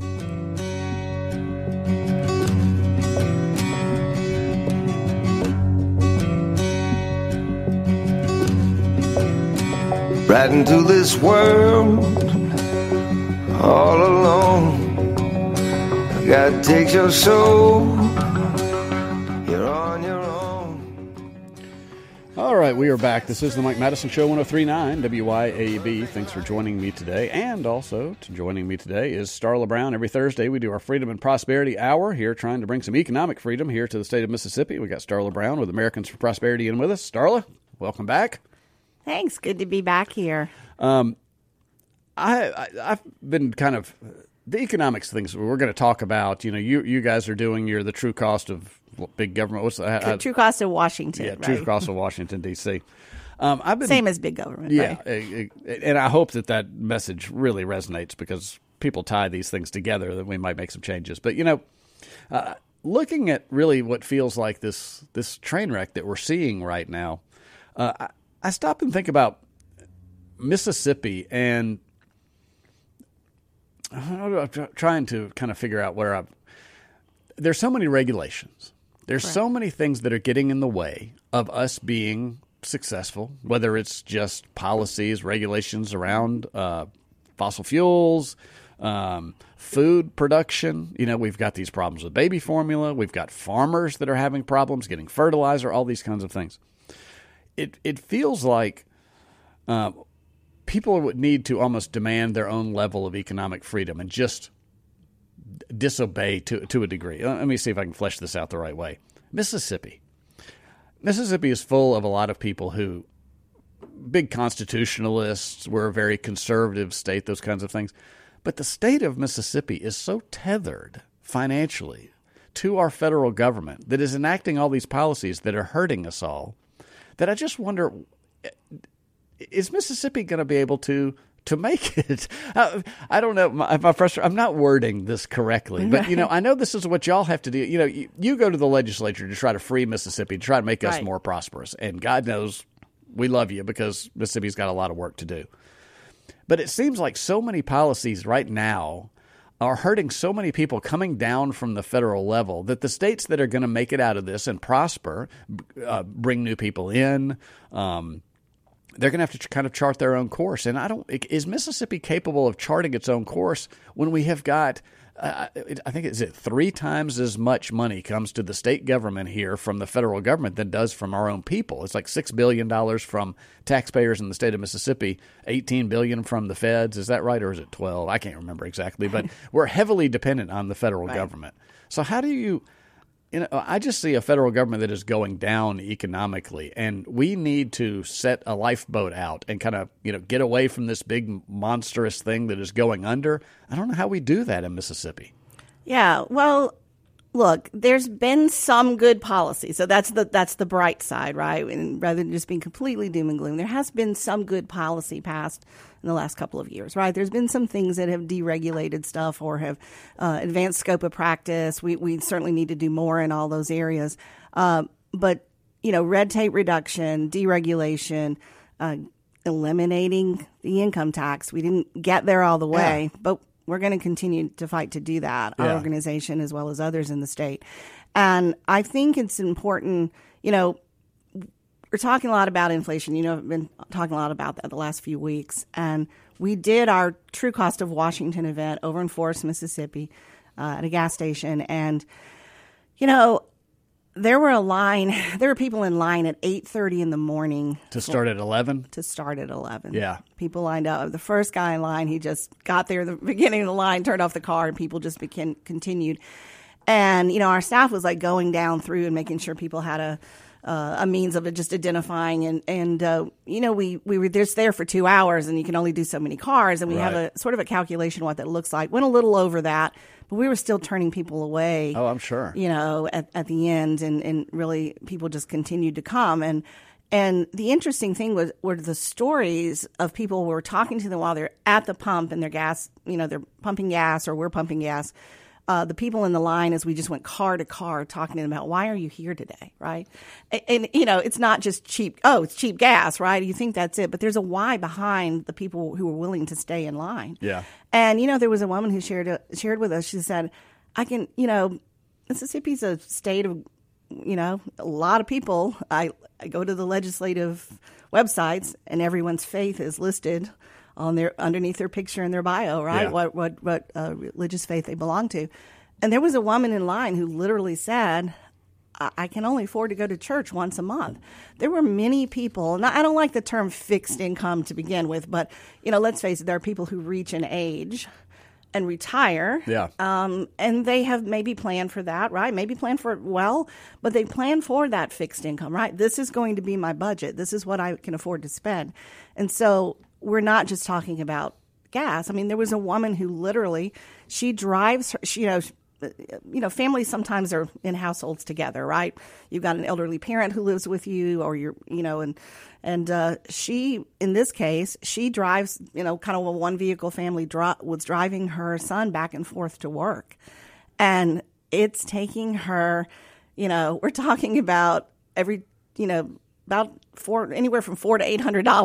K: Right into this world all alone. God takes your soul. You're on your own.
H: All right, we are back. This is the Mike Madison Show, 103.9 WYAB. Thanks for joining me today. And also joining me today is Starla Brown. Every Thursday we do our Freedom and Prosperity Hour here, trying to bring some economic freedom here to the state of Mississippi. We got Starla Brown with Americans for Prosperity in with us. Starla, welcome back.
L: Thanks. Good to be back here.
H: I've been kind of the economics things we're going to talk about. You guys are doing the true cost of big government. What's the
L: true cost of Washington?
H: Yeah, true cost of Washington D.C.
L: Same as big government.
H: Yeah,
L: right?
H: And I hope that message really resonates because people tie these things together. That we might make some changes. But looking at really what feels like this train wreck that we're seeing right now. I stop and think about Mississippi, and I'm trying to kind of figure out there's so many regulations. There's so many things that are getting in the way of us being successful, whether it's just policies, regulations around fossil fuels, food production. We've got these problems with baby formula. We've got farmers that are having problems getting fertilizer, all these kinds of things. It feels like people would need to almost demand their own level of economic freedom and just disobey to a degree. Let me see if I can flesh this out the right way. Mississippi is full of a lot of people who, big constitutionalists, we're a very conservative state, those kinds of things. But the state of Mississippi is so tethered financially to our federal government that is enacting all these policies that are hurting us all, that I just wonder, is Mississippi going to be able to make it? I don't know. I'm not wording this correctly, but I know this is what y'all have to do. You go to the legislature to try to free Mississippi, to try to make us more prosperous, and God knows we love you because Mississippi's got a lot of work to do. But it seems like so many policies right now are hurting so many people coming down from the federal level that the states that are going to make it out of this and prosper, bring new people in, they're going to have to kind of chart their own course. And is Mississippi capable of charting its own course when we have got, I think it's 3 times as much money comes to the state government here from the federal government than does from our own people. It's like $6 billion from taxpayers in the state of Mississippi, $18 billion from the feds. Is that right? Or is it 12? I can't remember exactly, but we're heavily dependent on the federal government. So how do you, I just see a federal government that is going down economically, and we need to set a lifeboat out and kind of, get away from this big monstrous thing that is going under. I don't know how we do that in Mississippi.
L: Yeah, well, look, there's been some good policy. So that's the bright side, right? And rather than just being completely doom and gloom, there has been some good policy passed in the last couple of years, right? There's been some things that have deregulated stuff or have advanced scope of practice. We certainly need to do more in all those areas. But, red tape reduction, deregulation, eliminating the income tax. We didn't get there all the way, but we're going to continue to fight to do that, our organization as well as others in the state. And I think it's important, we're talking a lot about inflation. I've been talking a lot about that the last few weeks. And we did our True Cost of Washington event over in Forest, Mississippi at a gas station. And, there were people in line at 8:30 in the morning.
H: To start at 11?
L: To start at 11.
H: Yeah.
L: People lined up. The first guy in line, he just got there at the beginning of the line, turned off the car, and people just continued. And, our staff was like going down through and making sure people had a means of just identifying. And we were just there for 2 hours, and you can only do so many cars. And we have a sort of a calculation of what that looks like. Went a little over that. But we were still turning people away.
H: Oh, I'm sure.
L: At the end, and really people just continued to come. And the interesting thing were the stories of people who were talking to them while they're at the pump and their gas, they're pumping gas or we're pumping gas. The people in the line as we just went car to car talking to them about, why are you here today, right? And it's not just cheap, it's cheap gas, right? You think that's it, but there's a why behind the people who are willing to stay in line.
H: Yeah.
L: And, there was a woman who shared with us, she said, Mississippi's a state of, a lot of people. I go to the legislative websites and everyone's faith is listed on underneath their picture and their bio, right?
H: Yeah.
L: What religious faith they belong to. And there was a woman in line who literally said, I can only afford to go to church once a month. There were many people, and I don't like the term fixed income to begin with, but, let's face it, there are people who reach an age and retire.
H: Yeah.
L: And they have maybe planned for that, right? Maybe planned for it well, but they plan for that fixed income, right? This is going to be my budget. This is what I can afford to spend. And so we're not just talking about gas. I mean, there was a woman who literally, she drives, families sometimes are in households together, right? You've got an elderly parent who lives with you, or and she, in this case, she drives, kind of a one vehicle family was driving her son back and forth to work. And it's taking her, we're talking about every, about anywhere from $400 to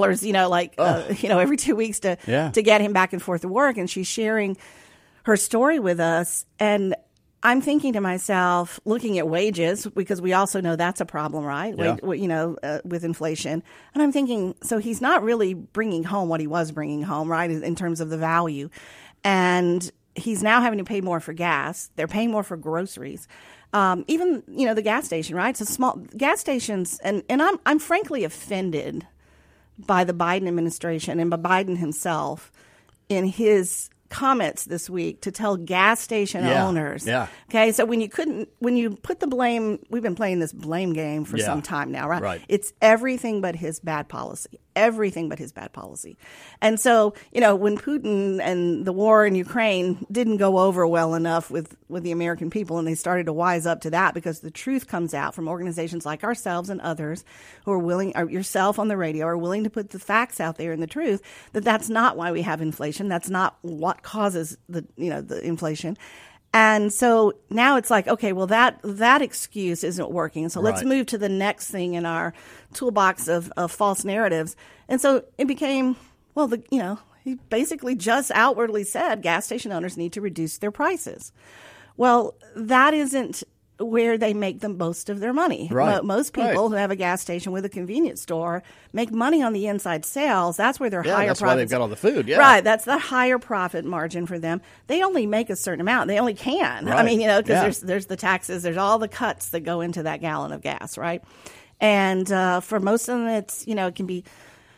L: $800, every 2 weeks to get him back and forth to work. And she's sharing her story with us. And I'm thinking to myself, looking at wages, because we also know that's a problem, right?
H: Yeah.
L: With inflation. And I'm thinking, so he's not really bringing home what he was bringing home, right, in terms of the value. And he's now having to pay more for gas. They're paying more for groceries. Even, the gas station, right? So small gas stations. And I'm frankly offended by the Biden administration and by Biden himself in his comments this week to tell gas station owners.
H: Yeah.
L: Okay. So when you put the blame, we've been playing this blame game for some time now, right?
H: Right.
L: It's everything but his bad policy. Everything but his bad policy. And so, when Putin and the war in Ukraine didn't go over well enough with the American people, and they started to wise up to that, because the truth comes out from organizations like ourselves and others who are willing, or yourself on the radio, are willing to put the facts out there and the truth, that's not why we have inflation. That's not what causes the inflation. And so now it's like, okay, well, that excuse isn't working. So let's move to the next thing in our toolbox of false narratives. And so it became, he basically just outwardly said gas station owners need to reduce their prices. Well, that isn't where they make the most of their money.
H: Right.
L: Most people who have a gas station with a convenience store make money on the inside sales. That's where their higher
H: that's
L: profits.
H: why they've got all the food. Yeah.
L: Right. That's the higher profit margin for them. They only make a certain amount. They only can.
H: Right.
L: I mean, because there's the taxes, there's all the cuts that go into that gallon of gas, right? And for most of them, it's, it can be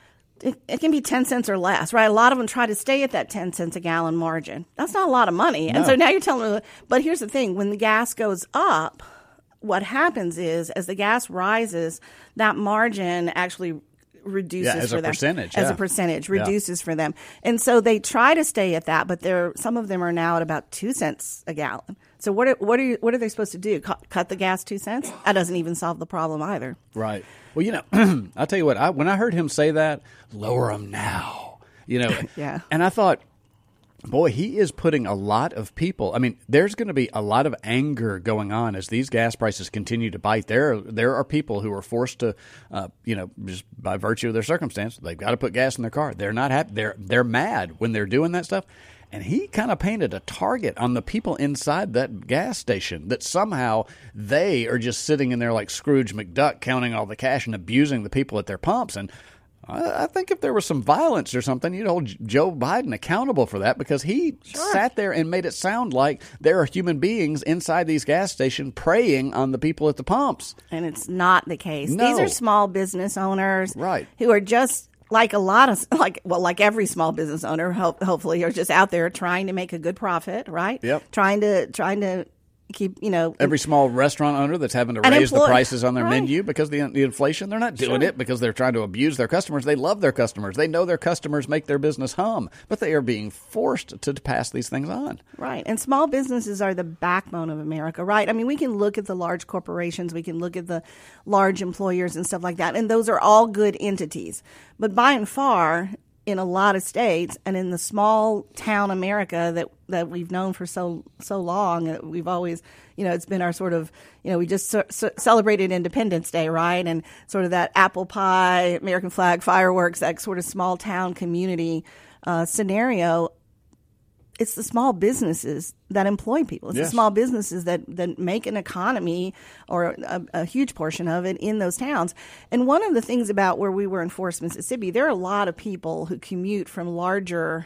L: 10 cents or less, right? A lot of them try to stay at that 10 cents a gallon margin. That's not a lot of money. No. And so now you're telling them, but here's the thing, when the gas goes up, what happens is, as the gas rises, that margin actually reduces for them. As a percentage, reduces for them. And so they try to stay at that, but some of them are now at about 2 cents a gallon. So what are they supposed to do? Cut the gas 2 cents? That doesn't even solve the problem either.
H: Right. Well, you know, I'll tell you what. When I heard him say that, lower them now. You know.
L: Yeah.
H: And I thought, boy, he is putting a lot of people. I mean, there's going to be a lot of anger going on as these gas prices continue to bite. There are people who are forced to, just by virtue of their circumstance, they've got to put gas in their car. They're not happy. They're mad when they're doing that stuff. And he kind of painted a target on the people inside that gas station, that somehow they are just sitting in there like Scrooge McDuck, counting all the cash and abusing the people at their pumps. And I think if there was some violence or something, you'd hold Joe Biden accountable for that, because he sat there and made it sound like there are human beings inside these gas stations preying on the people at the pumps.
L: And it's not the case.
H: No.
L: These are small business owners,
H: right,
L: who are just like like every small business owner, hopefully, are just out there trying to make a good profit, right?
H: Yep.
L: Trying to keep,
H: every small restaurant owner that's having to raise the prices on their menu because the inflation, they're not doing it because they're trying to abuse their customers. They love their customers. They know their customers make their business hum, but they are being forced to pass these things on.
L: Right. And small businesses are the backbone of America, right? I mean, we can look at the large corporations, we can look at the large employers and stuff like that, and those are all good entities. But by and far, in a lot of states and in the small town America that we've known for so long, we've always, it's been our sort of, we just celebrated Independence Day, right? And sort of that apple pie, American flag, fireworks, that sort of small town community scenario. It's the small businesses that employ people. It's the small businesses that make an economy, or a huge portion of it, in those towns. And one of the things about where we were in Forest, Mississippi, there are a lot of people who commute from larger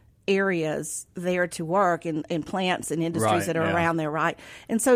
L: areas there to work in plants and industries that are around there, right? And so,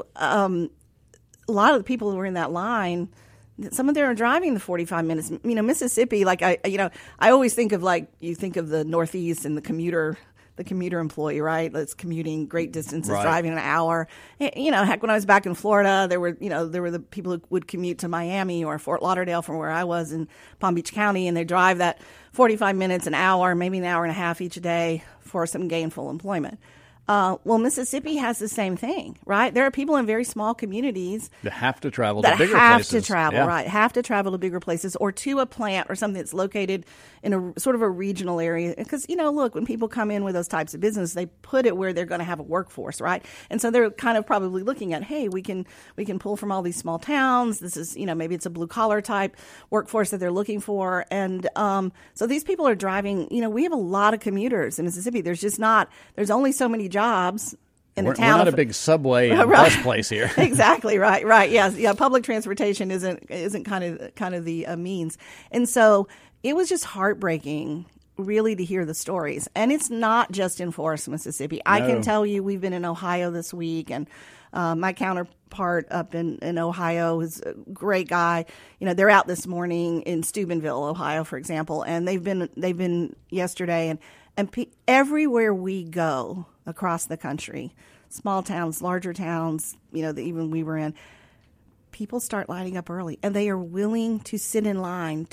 L: a lot of the people who were in that line, some of them are driving the 45 minutes. Mississippi, like I always think of, like, you think of the Northeast and the commuter employee, right? That's commuting great distances, driving an hour. Heck, when I was back in Florida, there were the people who would commute to Miami or Fort Lauderdale from where I was in Palm Beach County, and they drive that 45 minutes, an hour, maybe an hour and a half each day for some gainful employment. Well, Mississippi has the same thing, right? There are people in very small communities
H: that have to travel to bigger places.
L: Have to travel to bigger places, or to a plant or something that's located in a sort of a regional area. Because, look, when people come in with those types of business, they put it where they're going to have a workforce, right? And so they're kind of probably looking at, hey, we can pull from all these small towns. This is, maybe it's a blue collar type workforce that they're looking for. And so these people are driving, we have a lot of commuters in Mississippi. There's only so many jobs in the town.
H: We're not a big subway and bus place here.
L: Exactly, right. Yeah. Public transportation isn't kind of the means, and so it was just heartbreaking, really, to hear the stories. And it's not just in Forest, Mississippi. No. I can tell you, we've been in Ohio this week, and my counterpart up in Ohio is a great guy. They're out this morning in Steubenville, Ohio, for example, and they've been yesterday, and everywhere we go across the country, small towns, larger towns, that even we were in, people start lining up early, and they are willing to sit in line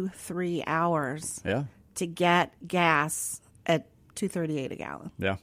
L: 2-3 hours to get gas at $2.38 a gallon.
H: Yeah.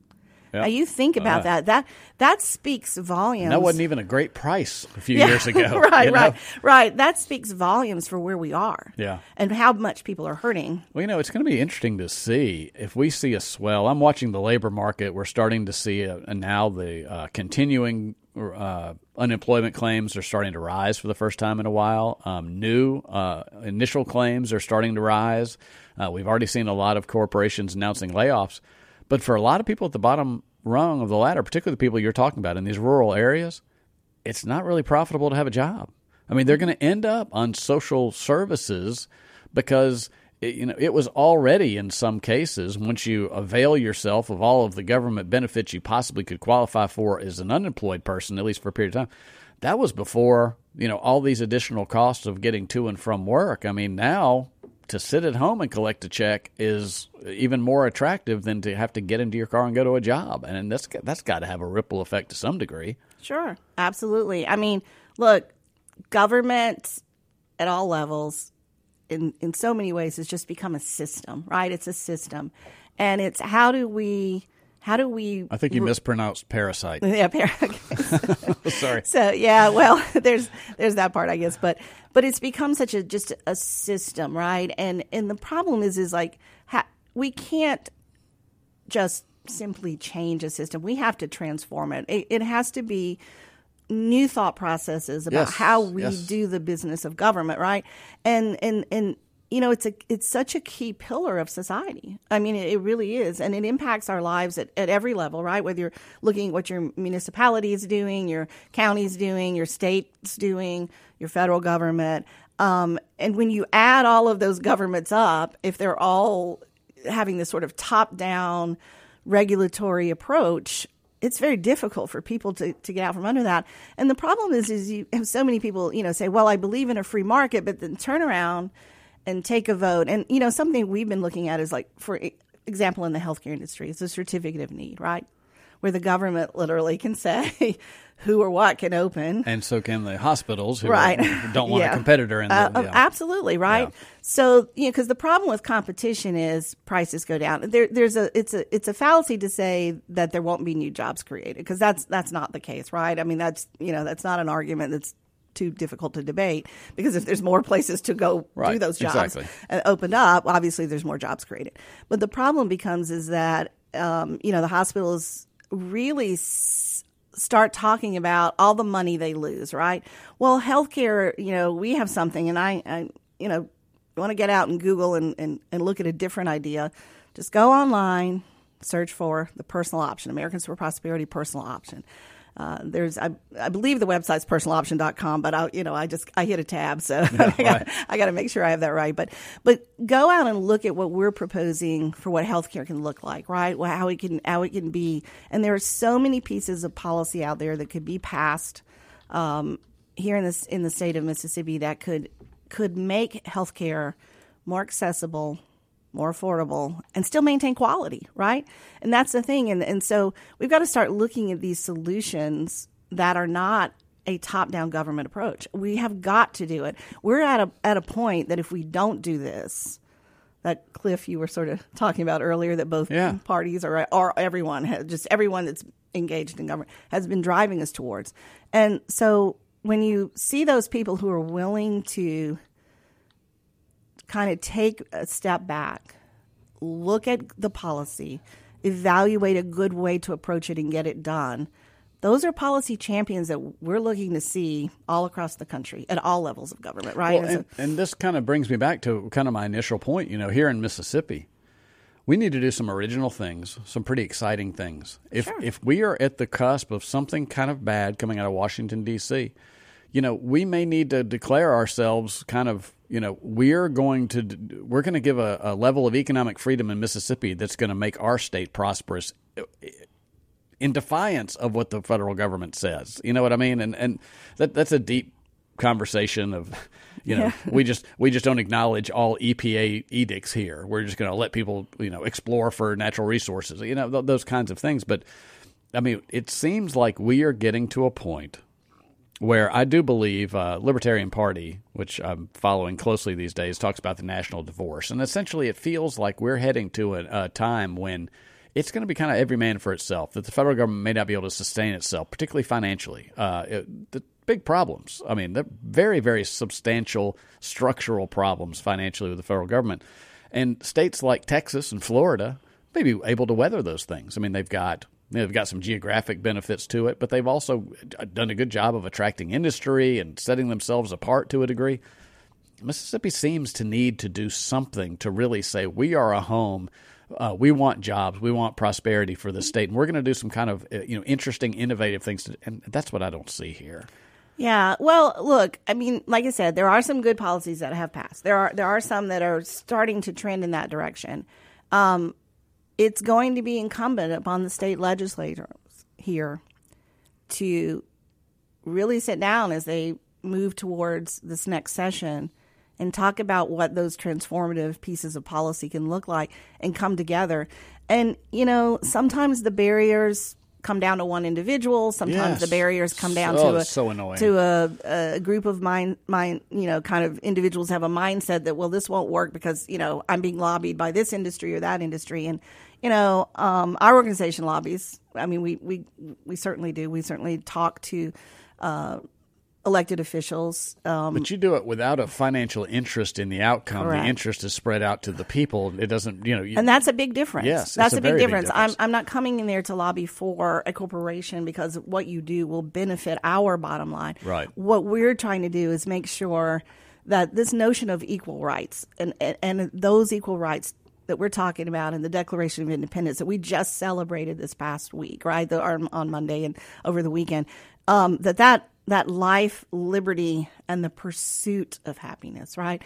L: Now you think about that speaks volumes.
H: That wasn't even a great price a few years ago.
L: Right. That speaks volumes for where we are.
H: Yeah.
L: And how much people are hurting.
H: Well, it's going to be interesting to see if we see a swell. I'm watching the labor market. We're starting to see now the continuing unemployment claims are starting to rise for the first time in a while. New initial claims are starting to rise. We've already seen a lot of corporations announcing layoffs. But for a lot of people at the bottom rung of the ladder, particularly the people you're talking about in these rural areas, it's not really profitable to have a job. I mean, they're going to end up on social services because it was already, in some cases, once you avail yourself of all of the government benefits you possibly could qualify for as an unemployed person, at least for a period of time, that was before, all these additional costs of getting to and from work. I mean, now to sit at home and collect a check is even more attractive than to have to get into your car and go to a job. And that's got to have a ripple effect to some degree.
L: Sure, absolutely. I mean, look, government at all levels in so many ways has just become a system, right? It's a system. And it's how do we How do we?
H: I think you mispronounced parasite.
L: Yeah,
H: Sorry.
L: So yeah, well, there's that part, I guess, but it's become such just a system, right? And the problem is like we can't just simply change a system. We have to transform it. It has to be new thought processes about how we do the business of government, right? And it's such a key pillar of society. I mean, it really is. And it impacts our lives at every level, right? Whether you're looking at what your municipality is doing, your county's doing, your state's doing, your federal government. And when you add all of those governments up, if they're all having this sort of top-down regulatory approach, it's very difficult for people to get out from under that. And the problem is you have so many people, say, well, I believe in a free market, but then turn around and take a vote. And, something we've been looking at is like, for example, in the healthcare industry, it's a certificate of need, right? Where the government literally can say who or what can open.
H: And so can the hospitals who
L: right.
H: don't want a competitor in them.
L: Absolutely, right? Yeah. So, because the problem with competition is prices go down. It's a fallacy to say that there won't be new jobs created, because that's not the case, right? I mean, that's not an argument that's too difficult to debate, because if there's more places to go do those jobs and open up, obviously there's more jobs created. But the problem becomes is that, the hospitals really start talking about all the money they lose, right? Well, healthcare, we have something, and I want to get out and Google and look at a different idea. Just go online, search for the personal option, Americans for Prosperity personal option. I believe the website's personaloption.com, but I hit a tab, so I got to make sure I have that right. But go out and look at what we're proposing for what healthcare can look like, right? Well, how it can be, and there are so many pieces of policy out there that could be passed here in the state of Mississippi that could make healthcare more accessible, more affordable, and still maintain quality, right? And that's the thing. And so we've got to start looking at these solutions that are not a top-down government approach. We have got to do it. We're at a point that if we don't do this, that cliff you were sort of talking about earlier, that both parties or everyone that's engaged in government has been driving us towards. And so when you see those people who are willing to kind of take a step back, look at the policy, evaluate a good way to approach it and get it done, those are policy champions that we're looking to see all across the country at all levels of government, right?
H: Well, and this kind of brings me back to kind of my initial point. Here in Mississippi, we need to do some original things, some pretty exciting things. If we are at the cusp of something kind of bad coming out of Washington, D.C., we may need to declare ourselves kind of, we're going to give a level of economic freedom in Mississippi that's going to make our state prosperous in defiance of what the federal government says. You know what I mean? And that's a deep conversation of, we just don't acknowledge all EPA edicts here. We're just going to let people, explore for natural resources, those kinds of things. But I mean, it seems like we are getting to a point where I do believe Libertarian Party, which I'm following closely these days, talks about the national divorce. And essentially it feels like we're heading to a time when it's going to be kind of every man for itself, that the federal government may not be able to sustain itself, particularly financially. The big problems. I mean, they're very, very substantial structural problems financially with the federal government. And states like Texas and Florida may be able to weather those things. I mean, they've got some geographic benefits to it, but they've also done a good job of attracting industry and setting themselves apart to a degree. Mississippi seems to need to do something to really say we are a home. We want jobs. We want prosperity for the state, and we're going to do some kind of interesting, innovative things. And that's what I don't see here.
L: Yeah. Well, look, I mean, like I said, there are some good policies that have passed. There are some that are starting to trend in that direction. It's going to be incumbent upon the state legislators here to really sit down as they move towards this next session and talk about what those transformative pieces of policy can look like and come together. And, sometimes the barriers come down to one individual. Sometimes the barriers come down
H: annoying.
L: to a group of kind of individuals have a mindset that, well, this won't work because, I'm being lobbied by this industry or that industry. And, our organization lobbies. I mean, we certainly do. We certainly talk to elected officials.
H: But you do it without a financial interest in the outcome.
L: Correct.
H: The interest is spread out to the people. It doesn't,
L: and that's a big difference.
H: Yes,
L: that's
H: it's
L: a big
H: very
L: difference.
H: big difference.
L: I'm not coming in there to lobby for a corporation because what you do will benefit our bottom line.
H: Right.
L: What we're trying to do is make sure that this notion of equal rights and those equal rights that we're talking about in the Declaration of Independence that we just celebrated this past week, right, on Monday and over the weekend, that life, liberty, and the pursuit of happiness, right?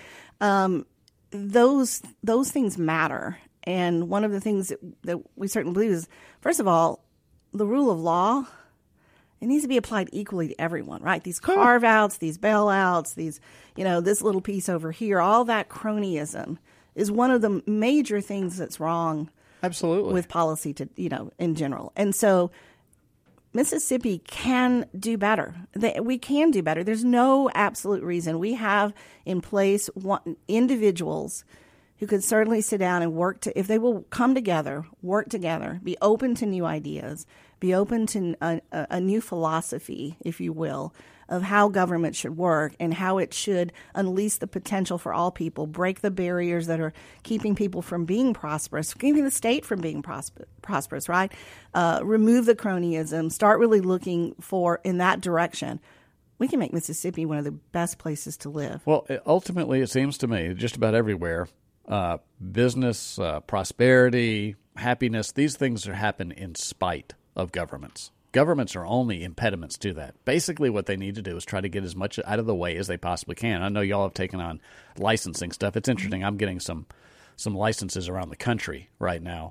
L: Those things matter. And one of the things that we certainly believe is, first of all, the rule of law, it needs to be applied equally to everyone, right? These carve-outs, these bailouts, these, this little piece over here, all that cronyism is one of the major things that's wrong.
H: Absolutely.
L: With policy in general. And so Mississippi can do better. We can do better. There's no absolute reason. We have in place individuals who could certainly sit down and if they will come together, work together, be open to new ideas, be open to a new philosophy, if you will, of how government should work and how it should unleash the potential for all people, break the barriers that are keeping people from being prosperous, keeping the state from being prosperous, right? Remove the cronyism, start really looking in that direction. We can make Mississippi one of the best places to live.
H: Well, ultimately, it seems to me, just about everywhere, business, prosperity, happiness, these things happen in spite of governments. Governments are only impediments to that. Basically, what they need to do is try to get as much out of the way as they possibly can. I know y'all have taken on licensing stuff. It's interesting. I'm getting some licenses around the country right now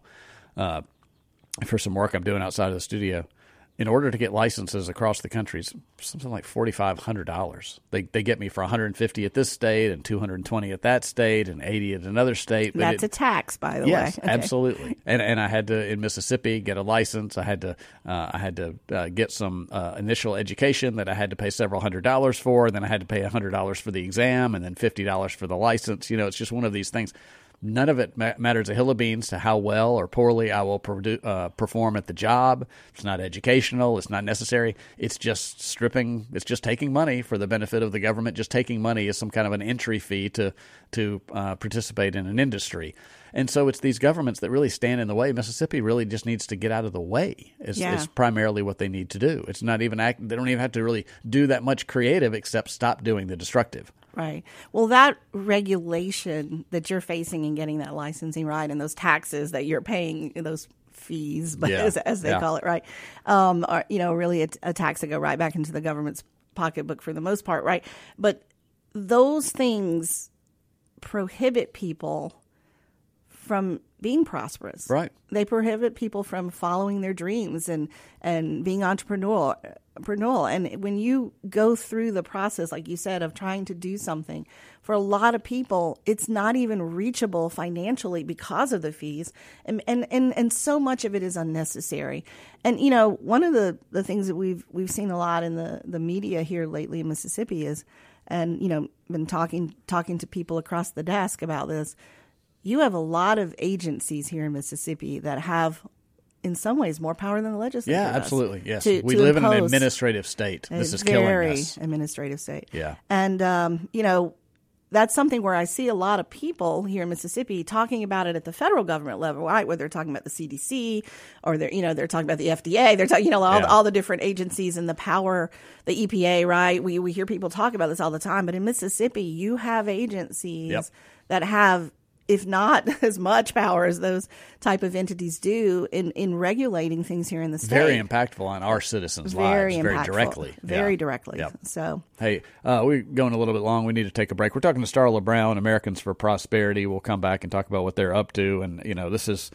H: for some work I'm doing outside of the studio. In order to get licenses across the country, it's something like $4,500. They get me for $150 at this state and $220 at that state and $80 at another state.
L: That's a tax, by the way.
H: Yes,
L: okay.
H: Absolutely. And I had to in Mississippi get a license. I had to get some initial education that I had to pay several $100s for. And then I had to pay $100 for the exam and then $50 for the license. It's just one of these things. None of it matters a hill of beans to how well or poorly I will perform at the job. It's not educational. It's not necessary. It's just stripping. It's just taking money for the benefit of the government. Just taking money is some kind of an entry fee to participate in an industry. And so it's these governments that really stand in the way. Mississippi really just needs to get out of the way. Is primarily what they need to do. It's not even they don't even have to really do that much creative except stop doing the destructive.
L: Right. Well, that regulation that you're facing in getting that licensing, right, and those taxes that you're paying, those fees, but as they call it, right, are really a tax that go right back into the government's pocketbook for the most part, right? But those things prohibit people from being prosperous.
H: Right.
L: They prohibit people from following their dreams and being entrepreneurial. And when you go through the process, like you said, of trying to do something, for a lot of people, it's not even reachable financially because of the fees. And so much of it is unnecessary. And, one of the things that we've seen a lot in the media here lately in Mississippi is, and, been talking to people across the desk about this, you have a lot of agencies here in Mississippi that have, in some ways, more power than the legislature does.
H: Yeah, absolutely. Yes. We live in an administrative state. This is killing us.
L: Very administrative state.
H: Yeah.
L: And, that's something where I see a lot of people here in Mississippi talking about it at the federal government level, right? Where they're talking about the CDC or they're talking about the FDA. They're talking, all the different agencies and the power, the EPA, right? We hear people talk about this all the time. But in Mississippi, you have agencies that have, if not as much power as those type of entities do in regulating things here in the state.
H: Very impactful on our citizens' lives, very directly.
L: Very directly.
H: Yep.
L: So,
H: hey, we're going a little bit long. We need to take a break. We're talking to Starla Brown, Americans for Prosperity. We'll come back and talk about what they're up to. And, this is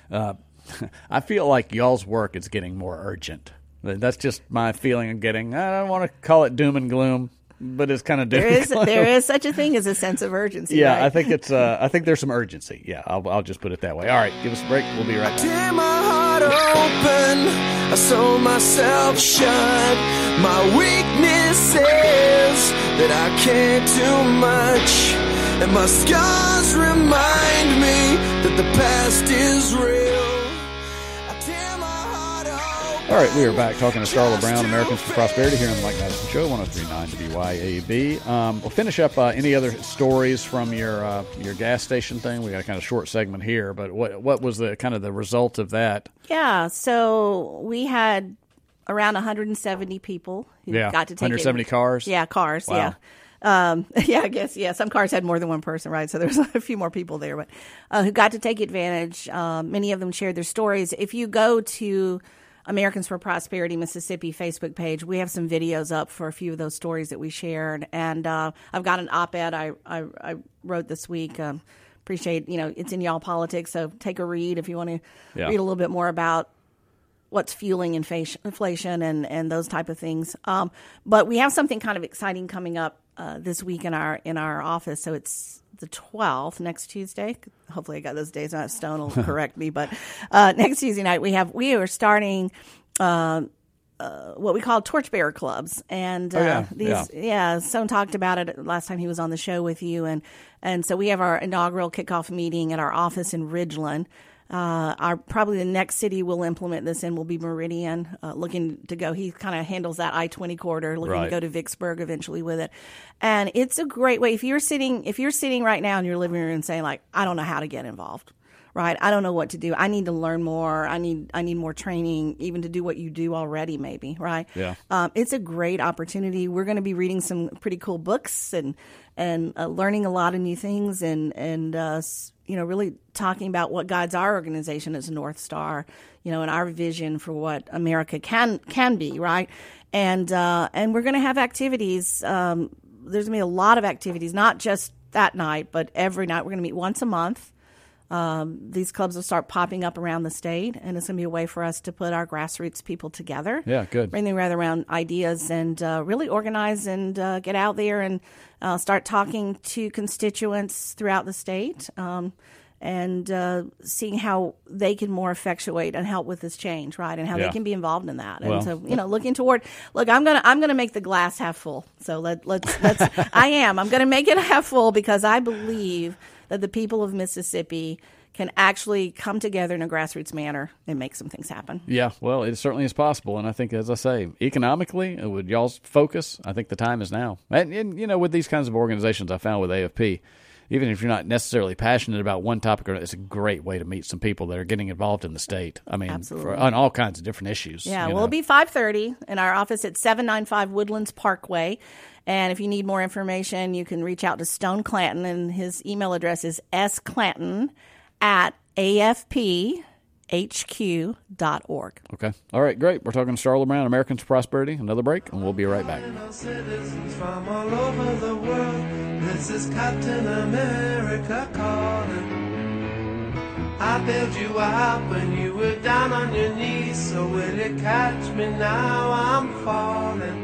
H: I feel like y'all's work is getting more urgent. That's just my feeling of getting, I don't want to call it doom and gloom. but it's kind of
L: There
H: different.
L: is such a thing as a sense of urgency.
H: Yeah,
L: right?
H: I think it's. I think there's some urgency. Yeah, I'll just put it that way. All right, give us a break. We'll be right back.
K: Tear my heart open, I sew myself shut. My weakness is that I can't do much, and my scars remind me that the past is real.
H: All right, we are back talking to Starla Brown, Americans for Prosperity, here on the Mike Madison Show, 103.9 WYAB. We'll finish up any other stories from your gas station thing. We got a kind of short segment here, but what was the kind of the result of that?
L: Yeah, so we had around 170 people who got to take
H: 170 cars?
L: Yeah, cars,
H: wow.
L: yeah. I guess, yeah, some cars had more than one person, right? So there's a few more people there, but who got to take advantage. Many of them shared their stories. If you go to Americans for Prosperity Mississippi Facebook page, we have some videos up for a few of those stories that we shared. And I've got an op-ed I wrote this week. Appreciate, it's in Y'all Politics, so take a read if you want to read a little bit more about what's fueling inflation and those type of things. But we have something kind of exciting coming up this week in our office. So it's the 12th, next Tuesday. Hopefully I got those days on. Stone will correct me. But next Tuesday night we are starting what we call torchbearer clubs. And Stone talked about it last time he was on the show with you. And so we have our inaugural kickoff meeting at our office in Ridgeland. Probably the next city we'll implement this in will be Meridian, looking to go. He kind of handles that I-20 corridor, looking to go to Vicksburg eventually with it. And it's a great way. If you're sitting right now in your living room and saying, like, I don't know how to get involved, right? I don't know what to do. I need to learn more. I need more training, even to do what you do already, maybe, right?
H: Yeah.
L: It's a great opportunity. We're going to be reading some pretty cool books and learning a lot of new things and really talking about what guides our organization as a North Star, and our vision for what America can be, right? And we're going to have activities. There's going to be a lot of activities, not just that night, but every night. We're going to meet once a month. These clubs will start popping up around the state, and it's going to be a way for us to put our grassroots people together.
H: Yeah, good.
L: Bring them around ideas and really organize and get out there and start talking to constituents throughout the state and seeing how they can more effectuate and help with this change, right? And how they can be involved in that. And so, looking toward. Look, I'm gonna make the glass half full. So let's. I'm gonna make it half full because I believe that the people of Mississippi can actually come together in a grassroots manner and make some things happen.
H: Yeah, well, it certainly is possible. And I think, as I say, economically, with y'all's focus, I think the time is now. And with these kinds of organizations I found with AFP, even if you're not necessarily passionate about one topic, it's a great way to meet some people that are getting involved in the state. I mean, on all kinds of different issues.
L: Yeah, it'll be 5:30 in our office at 795 Woodlands Parkway. And if you need more information, you can reach out to Stone Clanton, and his email address is sclanton@afphq.org.
H: Okay. All right, great. We're talking to Starla Brown, Americans for Prosperity. Another break, and we'll be right back.
M: Citizens from all over the world, this is Captain America calling. I bailed you out when you were down on your knees, so will you catch me now? I'm falling.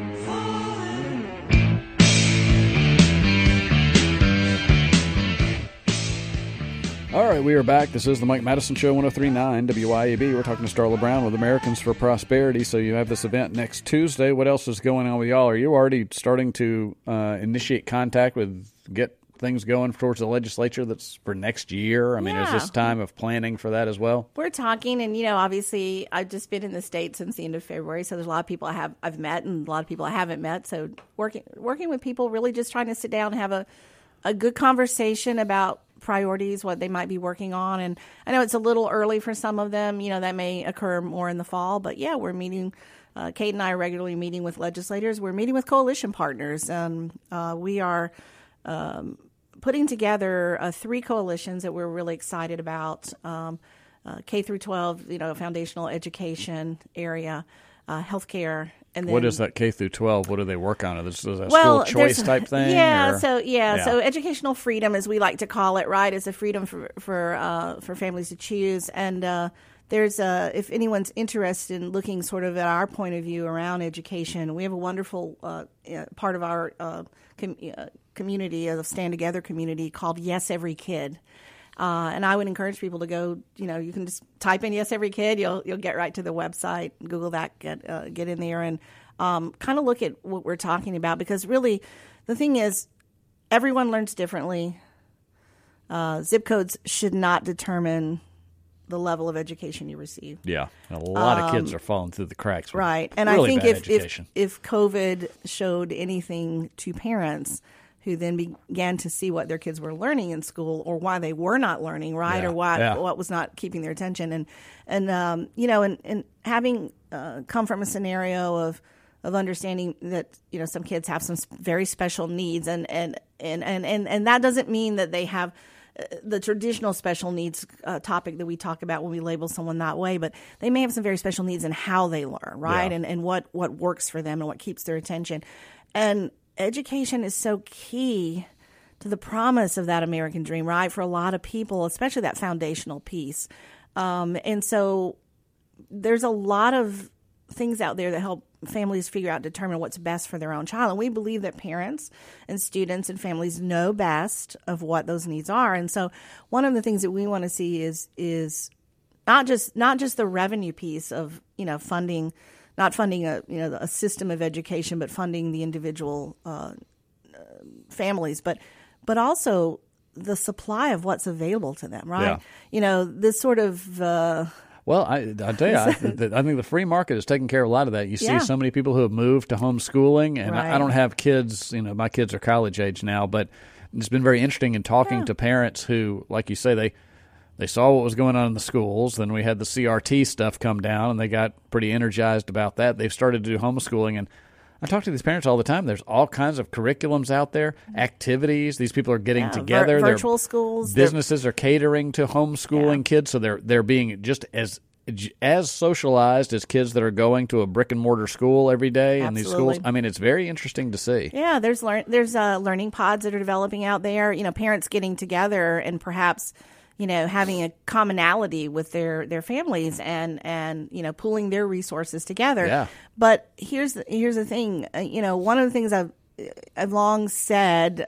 H: All right, we are back. This is the Mike Madison Show, 103.9 WYAB. We're talking to Starla Brown with Americans for Prosperity. So you have this event next Tuesday. What else is going on with y'all? Are you already starting to initiate contact get things going towards the legislature that's for next year? I mean, is this time of planning for that as well?
L: We're talking, and obviously I've just been in the state since the end of February, so there's a lot of people I've met and a lot of people I haven't met. So working with people, really just trying to sit down and have a good conversation about priorities, what they might be working on. And I know it's a little early for some of them, that may occur more in the fall, but yeah, we're meeting. Kate and I are regularly meeting with legislators. We're meeting with coalition partners. We are putting together 3 coalitions that we're really excited about. K through 12, foundational education area, healthcare. And then,
H: what is that K through 12? What do they work on? Is it a school choice type thing?
L: Yeah, so educational freedom, as we like to call it, right, is a freedom for families to choose. And there's if anyone's interested in looking sort of at our point of view around education, we have a wonderful part of our community, a Stand Together community called Yes Every Kid. And I would encourage people to go, you can just type in Yes Every Kid. You'll get right to the website, Google that, get in there and kind of look at what we're talking about. Because really, the thing is, everyone learns differently. Zip codes should not determine the level of education you receive.
H: Yeah, a lot of kids are falling through the cracks.
L: Right, and
H: really
L: I think if COVID showed anything to parents who then began to see what their kids were learning in school, or why they were not learning, right, or what was not keeping their attention, and having come from a scenario of understanding that some kids have some very special needs, and that doesn't mean that they have the traditional special needs topic that we talk about when we label someone that way, but they may have some very special needs in how they learn, right, and what works for them and what keeps their attention. And education is so key to the promise of that American dream, right, for a lot of people, especially that foundational piece. And so there's a lot of things out there that help families determine what's best for their own child. And we believe that parents and students and families know best of what those needs are. And so one of the things that we want to see is not just the revenue piece of, funding, not funding a system of education, but funding the individual families, but also the supply of what's available to them, right? Yeah. This sort of
H: well, I tell you, I think the free market is taking care of a lot of that. You see so many people who have moved to homeschooling, and I don't have kids. My kids are college age now, but it's been very interesting in talking to parents who, like you say, they saw what was going on in the schools. Then we had the CRT stuff come down, and they got pretty energized about that. They've started to do homeschooling, and I talk to these parents all the time. There's all kinds of curriculums out there, activities. These people are getting together.
L: Virtual schools.
H: Businesses are catering to homeschooling kids, so they're being just as socialized as kids that are going to a brick and mortar school every day in these schools. I mean, it's very interesting to see.
L: Yeah, there's learning pods that are developing out there. Parents getting together and perhaps having a commonality with their families and pooling their resources together.
H: Yeah.
L: But here's the thing. One of the things I've long said,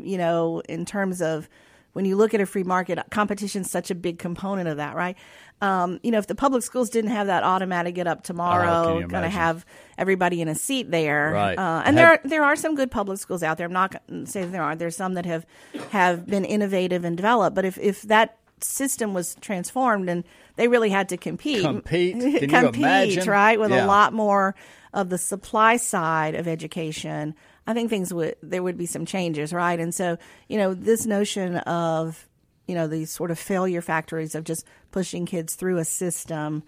L: in terms of when you look at a free market, competition's such a big component of that, right? If the public schools didn't have that automatic get up tomorrow, going to have everybody in a seat there.
H: Right.
L: And there are some good public schools out there. I'm not going to say there aren't. There's some that have been innovative and developed. But if that system was transformed and they really had to compete,
H: can you imagine?
L: Right, with a lot more of the supply side of education, I think there would be some changes, right? And so, this notion of these sort of failure factories of just pushing kids through a system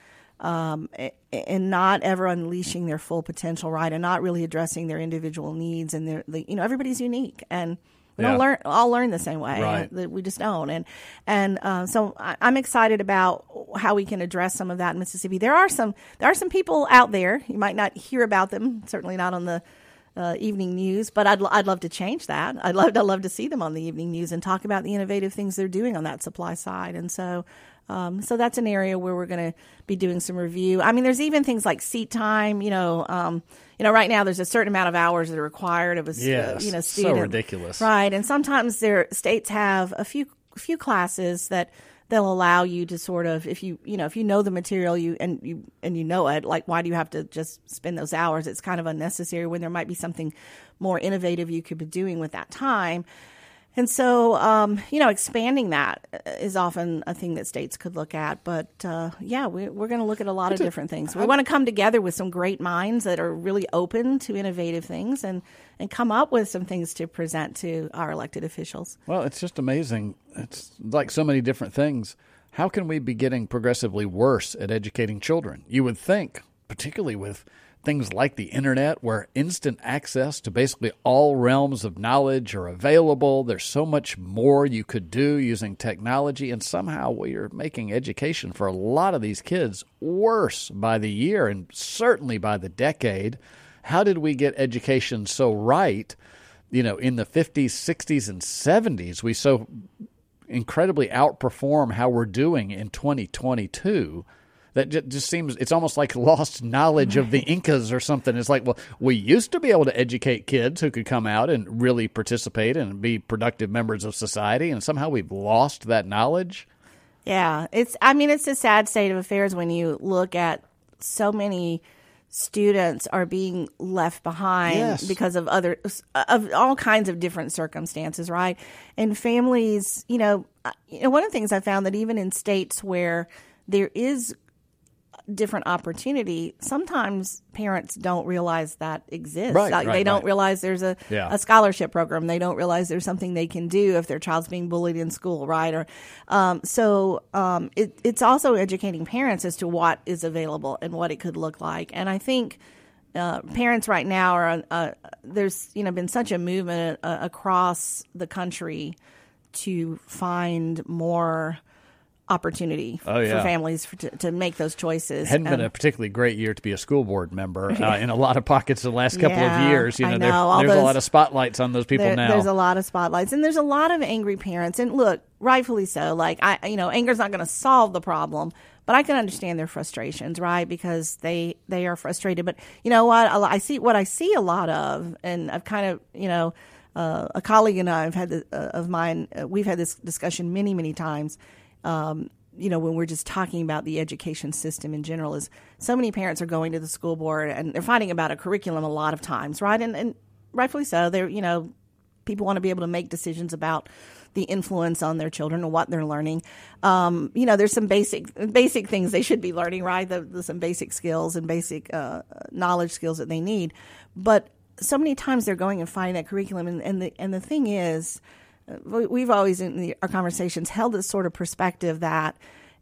L: and not ever unleashing their full potential, right, and not really addressing their individual needs, and everybody's unique, and we don't all learn the same way.
H: Right.
L: We just don't, and so I'm excited about how we can address some of that in Mississippi. There are some people out there. You might not hear about them, certainly not on the evening news, but I'd love to change that. I'd love to see them on the evening news and talk about the innovative things they're doing on that supply side. And so that's an area where we're going to be doing some review. I mean, there's even things like seat time. Right now there's a certain amount of hours that are required of a student.
H: So ridiculous,
L: right? And sometimes states have a few classes that they'll allow you to sort of, if you know the material and you know it, like, why do you have to just spend those hours? It's kind of unnecessary when there might be something more innovative you could be doing with that time. And so, expanding that is often a thing that states could look at. But, we're going to look at a lot of different things. We want to come together with some great minds that are really open to innovative things and come up with some things to present to our elected officials.
H: Well, it's just amazing. It's like so many different things. How can we be getting progressively worse at educating children? You would think, particularly with things like the internet, where instant access to basically all realms of knowledge are available. There's so much more you could do using technology, and somehow we are making education for a lot of these kids worse by the year and certainly by the decade. How did we get education so right? In the 50s, 60s, and 70s, we so incredibly outperform how we're doing in 2022. that just seems, it's almost like lost knowledge of the Incas or something. It's like, well, we used to be able to educate kids who could come out and really participate and be productive members of society, and somehow we've lost that knowledge.
L: Yeah, it's a sad state of affairs when you look at so many students are being left behind because of of all kinds of different circumstances, right? And families, one of the things I found that even in states where there is different opportunity, sometimes parents don't realize that exists. They don't realize there's a scholarship program. They don't realize there's something they can do if their child's being bullied in school, right? Or it's also educating parents as to what is available and what it could look like. And I think parents right now are there's been such a movement across the country to find more opportunity for families to make those choices.
H: Hadn't been a particularly great year to be a school board member in a lot of pockets the last couple of years.
L: I know.
H: There's a lot of spotlights on those people now.
L: There's a lot of spotlights, and there's a lot of angry parents. And look, rightfully so. Like anger's not going to solve the problem, but I can understand their frustrations, right? Because they are frustrated. But you know what? I see a lot of, and I've kind of a colleague and I have had of mine. We've had this discussion many, many times. When we're just talking about the education system in general, is so many parents are going to the school board and they're fighting about a curriculum a lot of times, right? And rightfully so. They're, people want to be able to make decisions about the influence on their children and what they're learning. There's some basic things they should be learning, right? Some basic skills and basic knowledge skills that they need. But so many times they're going and fighting that curriculum. And the thing is, we've always in our conversations held this sort of perspective that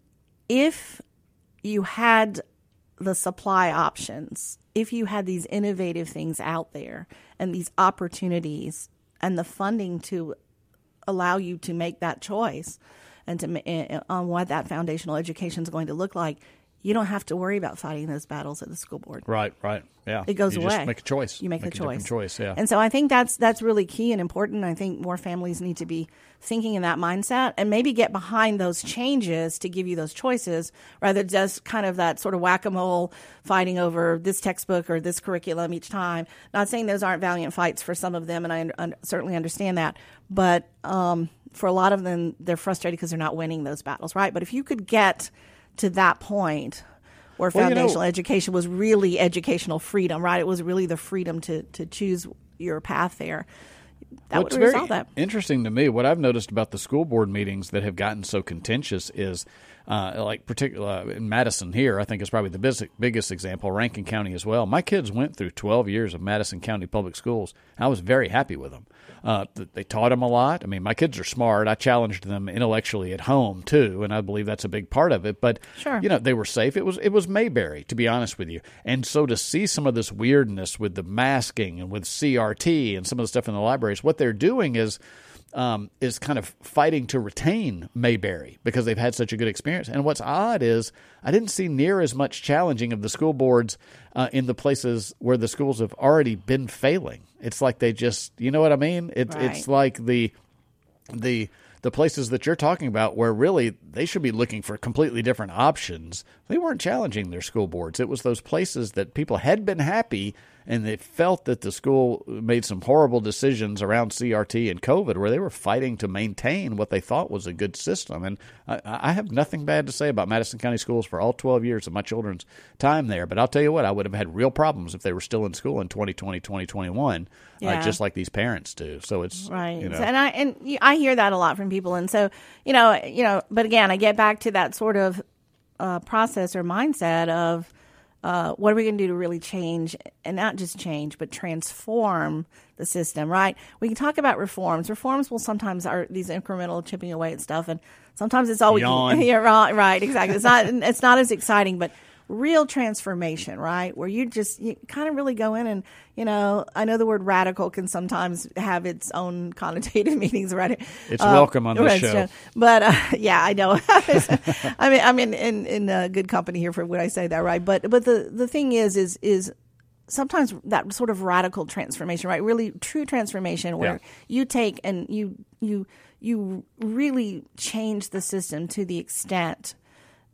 L: if you had the supply options, if you had these innovative things out there and these opportunities and the funding to allow you to make that choice and on what that foundational education is going to look like, you don't have to worry about fighting those battles at the school board.
H: Right, yeah.
L: It goes
H: you
L: away.
H: Just make a choice.
L: You make a
H: different choice, yeah.
L: And so I think that's really key and important. I think more families need to be thinking in that mindset and maybe get behind those changes to give you those choices rather than just kind of that sort of whack-a-mole fighting over this textbook or this curriculum each time. Not saying those aren't valiant fights for some of them, and I certainly understand that. But for a lot of them, they're frustrated because they're not winning those battles, right? But if you could get to that point where foundational education was really educational freedom, right? It was really the freedom to choose your path there. That would resolve that.
H: Interesting to me, what I've noticed about the school board meetings that have gotten so contentious is, particularly in Madison here, I think is probably the biggest example, Rankin County as well. My kids went through 12 years of Madison County Public Schools. I was very happy with them. They taught them a lot. I mean, my kids are smart. I challenged them intellectually at home, too, and I believe that's a big part of it. But,
L: sure.
H: They were safe. It was Mayberry, to be honest with you. And so to see some of this weirdness with the masking and with CRT and some of the stuff in the libraries, what they're doing is kind of fighting to retain Mayberry because they've had such a good experience. And what's odd is I didn't see near as much challenging of the school boards in the places where the schools have already been failing. It's like they just, you know what I mean? It's like the places that you're talking about where really they should be looking for completely different options. They weren't challenging their school boards. It was those places that people had been happy and they felt that the school made some horrible decisions around CRT and COVID where they were fighting to maintain what they thought was a good system. And I have nothing bad to say about Madison County Schools for all 12 years of my children's time there. But I'll tell you what, I would have had real problems if they were still in school in 2020, 2021, just like these parents do. So it's
L: right. And I hear that a lot from people. And so, but again, I get back to that sort of process or mindset of, what are we going to do to really change, and not just change, but transform the system, right? We can talk about reforms. Reforms will sometimes are these incremental chipping away at stuff, and sometimes it's all we can. Yeah, right, exactly. It's not as exciting, but real transformation, right? Where you kind of really go in and, I know the word radical can sometimes have its own connotative meanings, right?
H: It's welcome on this show.
L: But, I know. I'm in good company here for when I say that, right? But the thing is sometimes that sort of radical transformation, right? Really true transformation where you take and you really change the system to the extent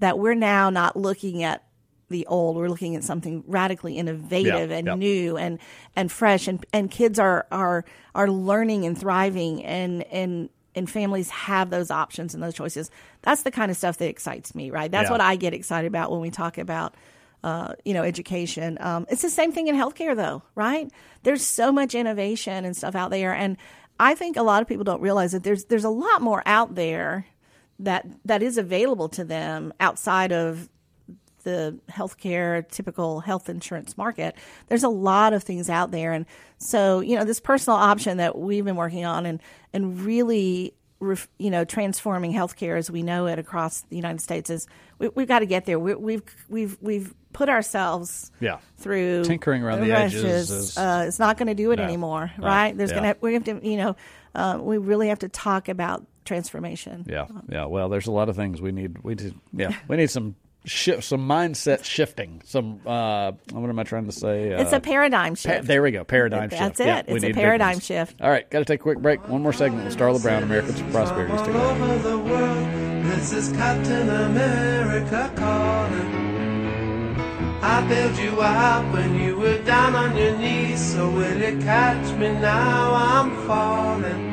L: that we're now not looking at the old. We're looking at something radically innovative and new and fresh, and kids are learning and thriving, and families have those options and those choices. That's the kind of stuff that excites me, right? That's what I get excited about when we talk about education. It's the same thing in healthcare, though, right? There's so much innovation and stuff out there, and I think a lot of people don't realize that there's a lot more out there that is available to them outside of the healthcare, typical health insurance market. There's a lot of things out there. And so, this personal option that we've been working on and really, transforming healthcare as we know it across the United States is we've got to get there. We've put ourselves through
H: tinkering around the edges.
L: It's not going to do it anymore, right? We really have to talk about transformation.
H: Yeah. Well, there's a lot of things we need. We need some mindset shifting. What am I trying to say?
L: It's a paradigm shift.
H: There we go. Paradigm shift.
L: That's it.
H: Yeah,
L: it's a paradigm shift.
H: All right. Got to take a quick break. One more segment with Starla Brown, Americans for Prosperity.
M: All over the world, this is Captain America calling. I bailed you out when you were down on your knees. So will you catch me now? I'm falling.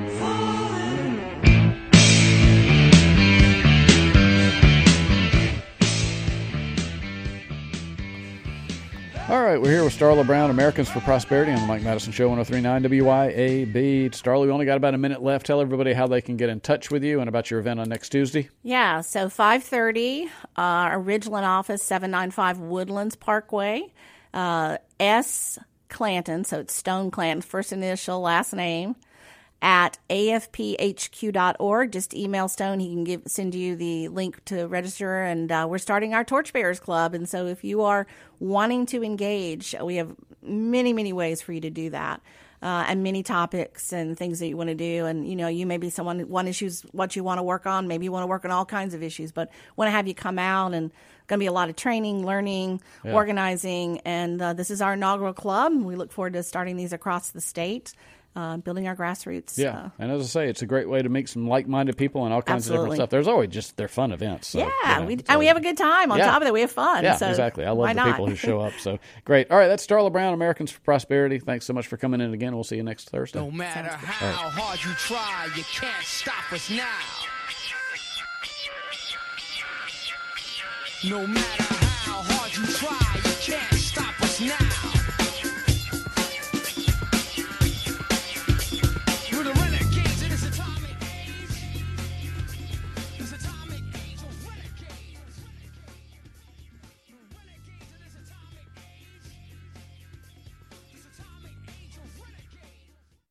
H: All right, we're here with Starla Brown, Americans for Prosperity on the Mike Madison Show, 103.9 WYAB. Starla, we only got about a minute left. Tell everybody how they can get in touch with you and about your event on next Tuesday.
L: Yeah, so 5:30, our Ridgeland office, 795 Woodlands Parkway. S. Clanton, so it's Stone Clanton, first initial, last name, at afphq.org. Just email Stone. He can send you the link to register. And we're starting our Torchbearers Club. And so if you are wanting to engage, we have many, many ways for you to do that. And many topics and things that you want to do. And, you may be one issue is what you want to work on. Maybe you want to work on all kinds of issues, but want to have you come out, and going to be a lot of training, learning, organizing. And this is our inaugural club. We look forward to starting these across the state. Building our grassroots.
H: Yeah, and as I say, it's a great way to meet some like-minded people and all kinds of different stuff. There's always they're fun events. So,
L: and we have a good time. On top of that, we have fun.
H: Yeah,
L: so
H: exactly. I love the people who show up. So great. All right, that's Starla Brown, Americans for Prosperity. Thanks so much for coming in again. We'll see you next Thursday.
N: No matter how hard you try, you can't stop us now. No matter how hard you try.